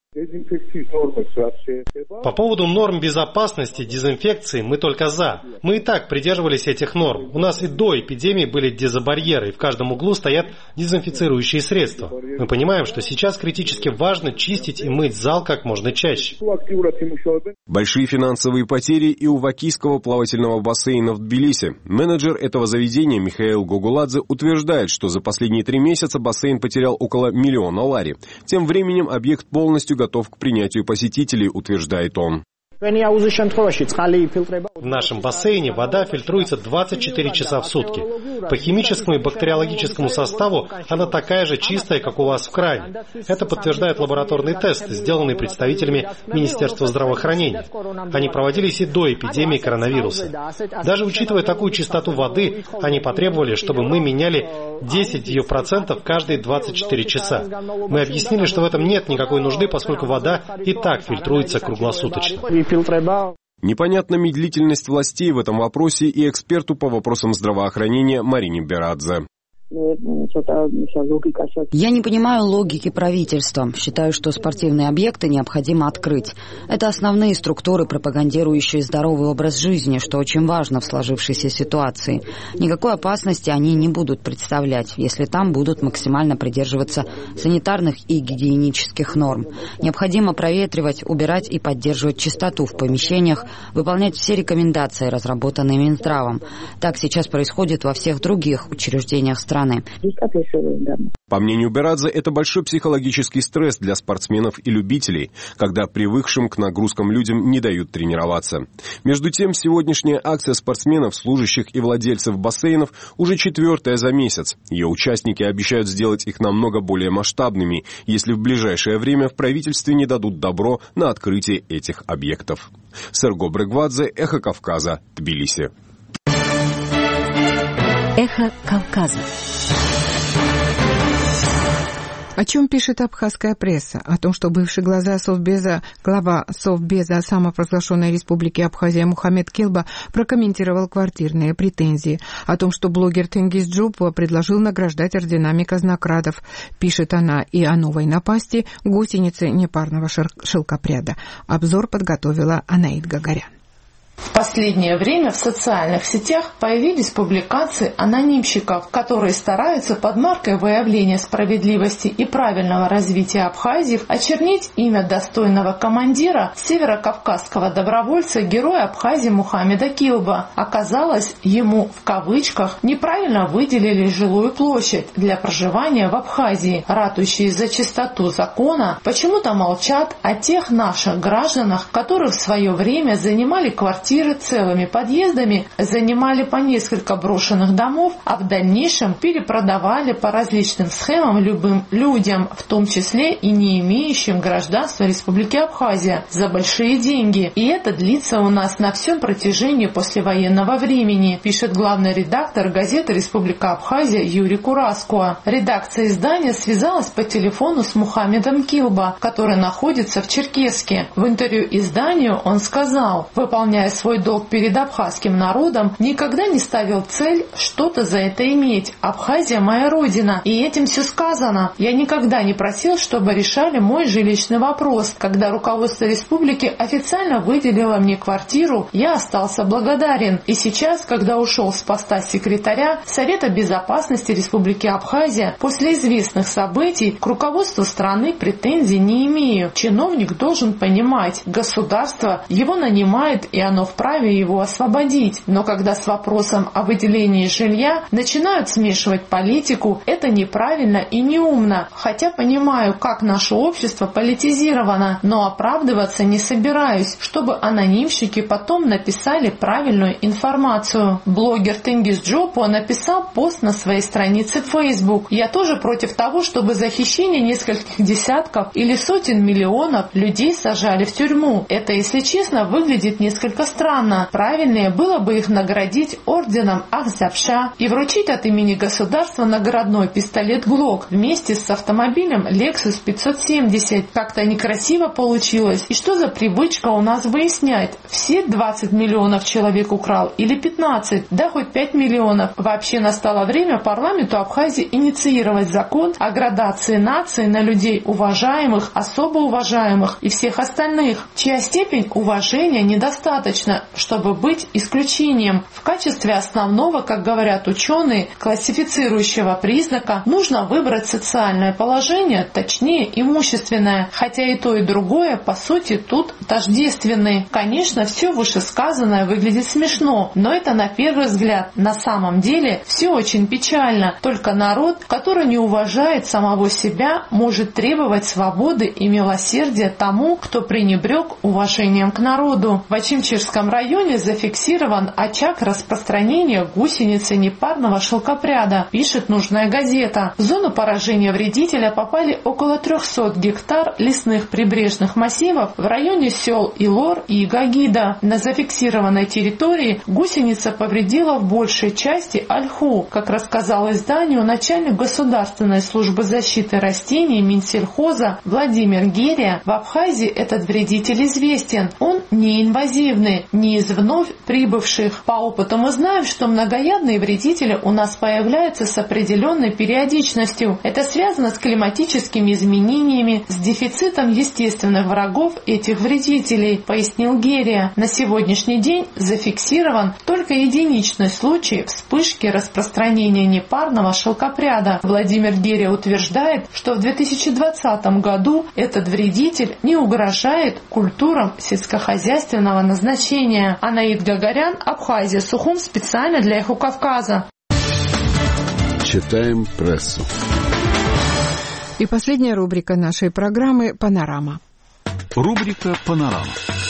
По поводу норм безопасности, дезинфекции мы только за. Мы и так придерживались этих норм. У нас и до эпидемии были дезобарьеры, и в каждом углу стоят дезинфицирующие средства. Мы понимаем, что сейчас критически важно чистить и мыть зал как можно чаще. Большие финансовые потери и у Вакийского плавательного бассейна в Тбилиси. Менеджер этого заведения Михаил Гогуладзе утверждает, что за последние 3 месяца бассейн потерял около 1 миллиона лари. Тем временем объект полностью готов к принятию посетителей, утверждает он. В нашем бассейне вода фильтруется 24 часа в сутки. По химическому и бактериологическому составу она такая же чистая, как у вас в кране. Это подтверждает лабораторный тест, сделанный представителями Министерства здравоохранения. Они проводились и до эпидемии коронавируса. Даже учитывая такую чистоту воды, они потребовали, чтобы мы меняли 10 ее процентов каждые 24 часа. Мы объяснили, что в этом нет никакой нужды, поскольку вода и так фильтруется круглосуточно. Непонятна медлительность властей в этом вопросе и эксперту по вопросам здравоохранения Марине Берадзе. Я не понимаю логики правительства. Считаю, что спортивные объекты необходимо открыть. Это основные структуры, пропагандирующие здоровый образ жизни, что очень важно в сложившейся ситуации. Никакой опасности они не будут представлять, если там будут максимально придерживаться санитарных и гигиенических норм. Необходимо проветривать, убирать и поддерживать чистоту в помещениях, выполнять все рекомендации, разработанные Минздравом. Так сейчас происходит во всех других учреждениях страны. По мнению Берадзе, это большой психологический стресс для спортсменов и любителей, когда привыкшим к нагрузкам людям не дают тренироваться. Между тем, сегодняшняя акция спортсменов, служащих и владельцев бассейнов уже 4-я за месяц. Ее участники обещают сделать их намного более масштабными, если в ближайшее время в правительстве не дадут добро на открытие этих объектов. Серго Брегвадзе, Эхо Кавказа, Тбилиси. Эхо Кавказа. О чем пишет абхазская пресса? О том, что бывший глава Совбеза самопровозглашенной республики Абхазия Мухаммед Килба прокомментировал квартирные претензии. О том, что блогер Тенгиз Джопова предложил награждать орденами казнокрадов. Пишет она и о новой напасти гусеницы непарного шелкопряда. Обзор подготовила Анаид Гагарян. В последнее время в социальных сетях появились публикации анонимщиков, которые стараются под маркой выявления справедливости и правильного развития Абхазии очернить имя достойного командира северокавказского добровольца, героя Абхазии Мухаммеда Килба. Оказалось, ему в кавычках неправильно выделили жилую площадь для проживания в Абхазии. Ратующие за чистоту закона почему-то молчат о тех наших гражданах, которые в свое время занимали квартиры квартиры целыми подъездами занимали по несколько брошенных домов, а в дальнейшем перепродавали по различным схемам любым людям, в том числе и не имеющим гражданства Республики Абхазия, за большие деньги. И это длится у нас на всем протяжении послевоенного времени, пишет главный редактор газеты «Республика Абхазия» Юрий Кураскуа. Редакция издания связалась по телефону с Мухаммедом Килба, который находится в Черкесске. В интервью изданию он сказал: выполняя свой долг перед абхазским народом, никогда не ставил цель что-то за это иметь. Абхазия моя родина, и этим все сказано. Я никогда не просил, чтобы решали мой жилищный вопрос. Когда руководство республики официально выделило мне квартиру, я остался благодарен. И сейчас, когда ушел с поста секретаря Совета безопасности Республики Абхазия, после известных событий к руководству страны претензий не имею. Чиновник должен понимать, государство его нанимает, и оно вправе его освободить. Но когда с вопросом о выделении жилья начинают смешивать политику, это неправильно и неумно. Хотя понимаю, как наше общество политизировано, но оправдываться не собираюсь, чтобы анонимщики потом написали правильную информацию. Блогер Тенгиз Джопо написал пост на своей странице в Facebook. Я тоже против того, чтобы за хищение нескольких десятков или сотен миллионов людей сажали в тюрьму. Это, если честно, выглядит несколько странно. Правильнее было бы их наградить орденом Ахзапша и вручить от имени государства наградной пистолет Glock вместе с автомобилем Lexus 570. Как-то некрасиво получилось. И что за привычка у нас выяснять, все 20 миллионов человек украл или 15, да хоть 5 миллионов. Вообще настало время парламенту Абхазии инициировать закон о градации нации на людей уважаемых, особо уважаемых и всех остальных, чья степень уважения недостаточно, чтобы быть исключением. В качестве основного, как говорят ученые, классифицирующего признака нужно выбрать социальное положение, точнее имущественное, хотя и то, и другое по сути тут тождественны. Конечно, все вышесказанное выглядит смешно, но это на первый взгляд. На самом деле все очень печально. Только народ, который не уважает самого себя, может требовать свободы и милосердия тому, кто пренебрег уважением к народу. В Ачимчирском районе зафиксирован очаг распространения гусеницы непарного шелкопряда, пишет нужная газета. В зону поражения вредителя попали около 300 гектар лесных прибрежных массивов в районе сел Илор и Гагида. На зафиксированной территории гусеница повредила в большей части ольху. Как рассказал изданию начальник Государственной службы защиты растений Минсельхоза Владимир Герия, в Абхазии этот вредитель известен. Он неинвазивный, не из вновь прибывших. По опыту мы знаем, что многоядные вредители у нас появляются с определенной периодичностью. Это связано с климатическими изменениями, с дефицитом естественных врагов этих вредителей, пояснил Герия. На сегодняшний день зафиксирован только единичный случай вспышки распространения непарного шелкопряда. Владимир Герия утверждает, что в 2020 году этот вредитель не угрожает культурам сельскохозяйственного назначения. Анаид Гагарян, Абхазия, Сухум, специально для Эхо Кавказа. Читаем прессу. И последняя рубрика нашей программы «Панорама». Рубрика «Панорама».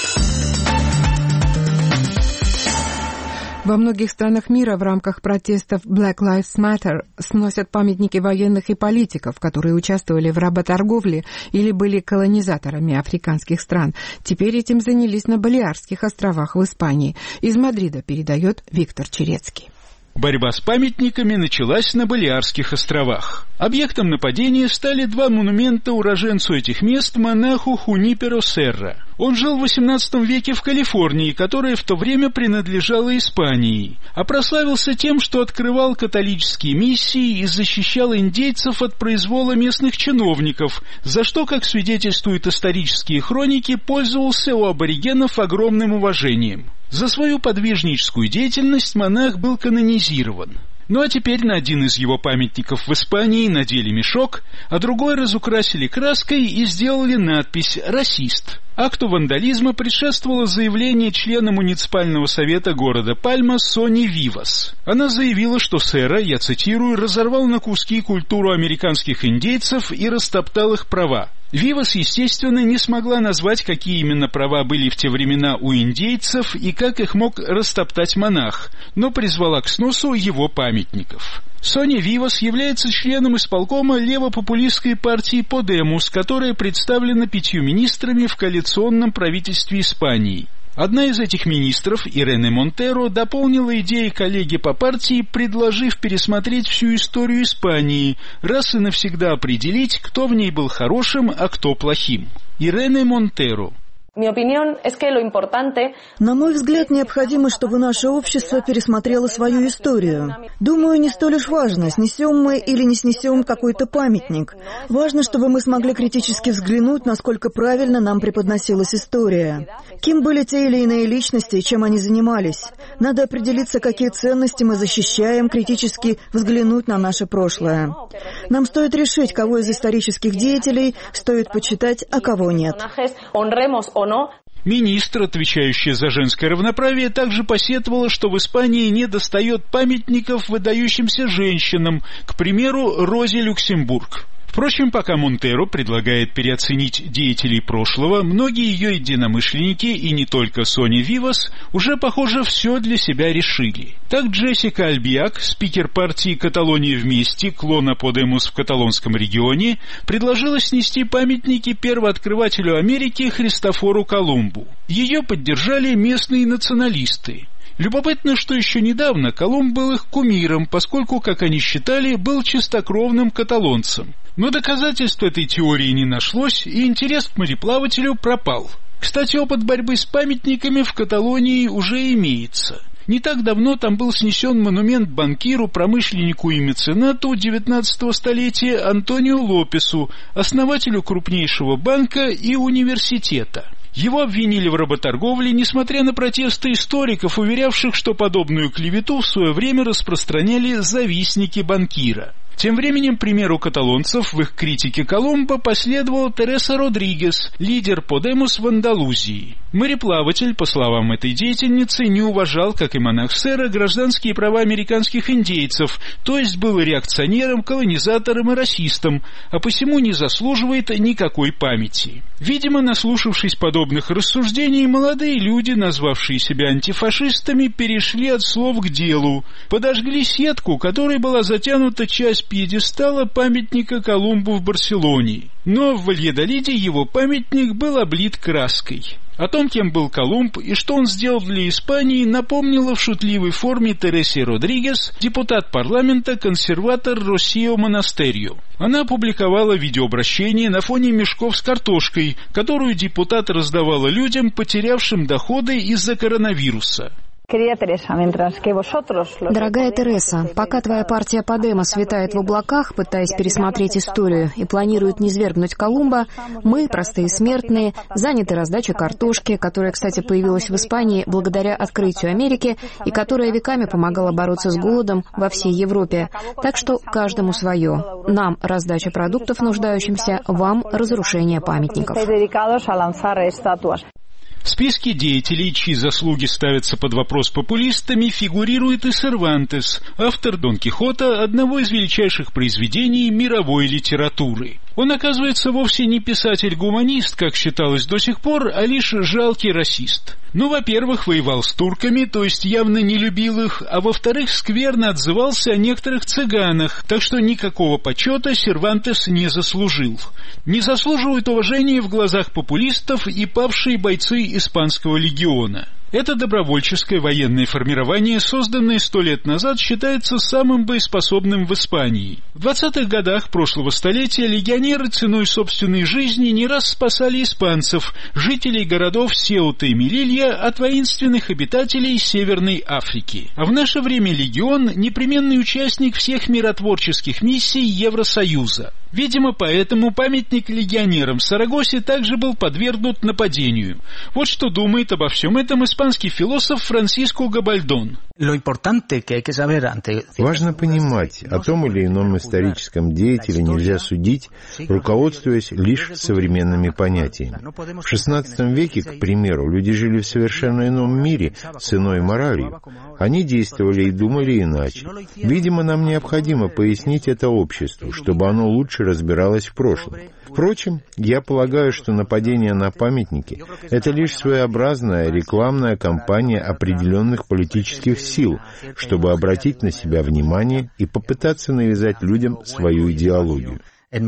Во многих странах мира в рамках протестов Black Lives Matter сносят памятники военных и политиков, которые участвовали в работорговле или были колонизаторами африканских стран. Теперь этим занялись на Балиарских островах в Испании. Из Мадрида передает Виктор Черецкий. Борьба с памятниками началась на Балиарских островах. Объектом нападения стали два монумента уроженцу этих мест, монаху Хуниперо Серра. Он жил в XVIII веке в Калифорнии, которая в то время принадлежала Испании, а прославился тем, что открывал католические миссии и защищал индейцев от произвола местных чиновников, за что, как свидетельствуют исторические хроники, пользовался у аборигенов огромным уважением. За свою подвижническую деятельность монах был канонизирован. Ну а теперь на один из его памятников в Испании надели мешок, а другой разукрасили краской и сделали надпись «Расист». Акту вандализма предшествовало заявление члена муниципального совета города Пальма Сони Вивас. Она заявила, что Серра, я цитирую, разорвал на куски культуру американских индейцев и растоптал их права. Вивас, естественно, не смогла назвать, какие именно права были в те времена у индейцев и как их мог растоптать монах, но призвала к сносу его памятников. Соня Вивас является членом исполкома левопопулистской партии Подемус, которая представлена 5 министрами в коалиционном правительстве Испании. Одна из этих министров, Ирене Монтеро, дополнила идеи коллеги по партии, предложив пересмотреть всю историю Испании, раз и навсегда определить, кто в ней был хорошим, а кто плохим. Ирене Монтеро. На мой взгляд, необходимо, чтобы наше общество пересмотрело свою историю. Думаю, не столь уж важно, снесем мы или не снесем какой-то памятник. Важно, чтобы мы смогли критически взглянуть, насколько правильно нам преподносилась история. Кем были те или иные личности и чем они занимались. Надо определиться, какие ценности мы защищаем, критически взглянуть на наше прошлое. Нам стоит решить, кого из исторических деятелей стоит почитать, а кого нет. Министр, отвечающая за женское равноправие, также посетовала, что в Испании недостает памятников выдающимся женщинам, к примеру, Розе Люксембург. Впрочем, пока Монтеро предлагает переоценить деятелей прошлого, многие ее единомышленники, и не только Соня Вивас, уже, похоже, все для себя решили. Так Джессика Альбиак, спикер партии «Каталония вместе», клона Подемус в каталонском регионе, предложила снести памятники первооткрывателю Америки Христофору Колумбу. Ее поддержали местные националисты. Любопытно, что еще недавно Колумб был их кумиром, поскольку, как они считали, был чистокровным каталонцем. Но доказательств этой теории не нашлось, и интерес к мореплавателю пропал. Кстати, опыт борьбы с памятниками в Каталонии уже имеется. Не так давно там был снесен монумент банкиру, промышленнику и меценату XIX столетия Антонио Лопесу, основателю крупнейшего банка и университета. Его обвинили в работорговле, несмотря на протесты историков, уверявших, что подобную клевету в свое время распространяли завистники банкира. Тем временем, примеру каталонцев в их критике Колумба последовала Тереса Родригес, лидер Подемус в Андалузии. Мореплаватель, по словам этой деятельницы, не уважал, как и монах Серра, гражданские права американских индейцев, то есть был реакционером, колонизатором и расистом, а посему не заслуживает никакой памяти. Видимо, наслушавшись подобных рассуждений, молодые люди, назвавшие себя антифашистами, перешли от слов к делу, подожгли сетку, которой была затянута часть пьедестала памятника Колумбу в Барселоне. Но в Вальядолиде его памятник был облит краской. О том, кем был Колумб и что он сделал для Испании, напомнила в шутливой форме Тересе Родригес, депутат парламента, консерватор Росио Монастерио. Она опубликовала видеообращение на фоне мешков с картошкой, которую депутат раздавала людям, потерявшим доходы из-за коронавируса. Дорогая Тереса, пока твоя партия Подемос витает в облаках, пытаясь пересмотреть историю и планирует низвергнуть Колумба, мы, простые смертные, заняты раздачей картошки, которая, кстати, появилась в Испании благодаря открытию Америки и которая веками помогала бороться с голодом во всей Европе. Так что каждому свое. Нам раздача продуктов нуждающимся, вам разрушение памятников. В списке деятелей, чьи заслуги ставятся под вопрос популистами, фигурирует и Сервантес, автор Дон Кихота, одного из величайших произведений мировой литературы. Он, оказывается, вовсе не писатель-гуманист, как считалось до сих пор, а лишь жалкий расист. Ну, во-первых, воевал с турками, то есть явно не любил их, а во-вторых, скверно отзывался о некоторых цыганах, так что никакого почета Сервантес не заслужил. Не заслуживают уважения в глазах популистов и павшие бойцы Испанского легиона. Это добровольческое военное формирование, созданное 100 лет назад, считается самым боеспособным в Испании. В 20-х годах прошлого столетия легионеры ценой собственной жизни не раз спасали испанцев, жителей городов Сеута и Мелилья, от воинственных обитателей Северной Африки. А в наше время легион – непременный участник всех миротворческих миссий Евросоюза. Видимо, поэтому памятник легионерам в Сарагосе также был подвергнут нападению. Вот что думает обо всем этом испанский испанский философ Франсиско Габальдон. Важно понимать, о том или ином историческом деятеле нельзя судить, руководствуясь лишь современными понятиями. В XVI веке, к примеру, люди жили в совершенно ином мире, с иной моралью. Они действовали и думали иначе. Видимо, нам необходимо пояснить это обществу, чтобы оно лучше разбиралось в прошлом. Впрочем, я полагаю, что нападение на памятники — это лишь своеобразная рекламная кампания определенных политических сил, чтобы обратить на себя внимание и попытаться навязать людям свою идеологию.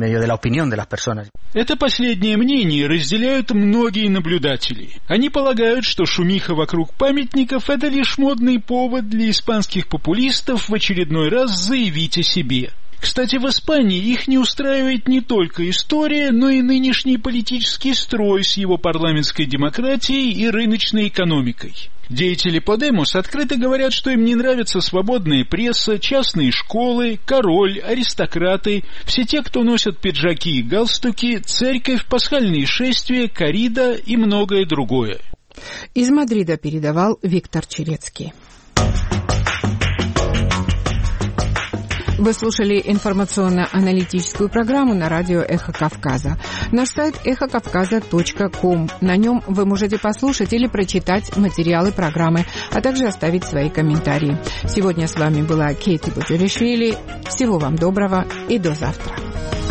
Это последнее мнение разделяют многие наблюдатели. Они полагают, что шумиха вокруг памятников — это лишь модный повод для испанских популистов в очередной раз заявить о себе. Кстати, в Испании их не устраивает не только история, но и нынешний политический строй с его парламентской демократией и рыночной экономикой. Деятели Подемос открыто говорят, что им не нравится свободная пресса, частные школы, король, аристократы, все те, кто носят пиджаки и галстуки, церковь, пасхальные шествия, коррида и многое другое. Из Мадрида передавал Виктор Черецкий. Вы слушали информационно-аналитическую программу на радио «Эхо Кавказа». Наш сайт эхокавказа.ком. На нем вы можете послушать или прочитать материалы программы, а также оставить свои комментарии. Сегодня с вами была Кейти Буджуришвили. Всего вам доброго и до завтра.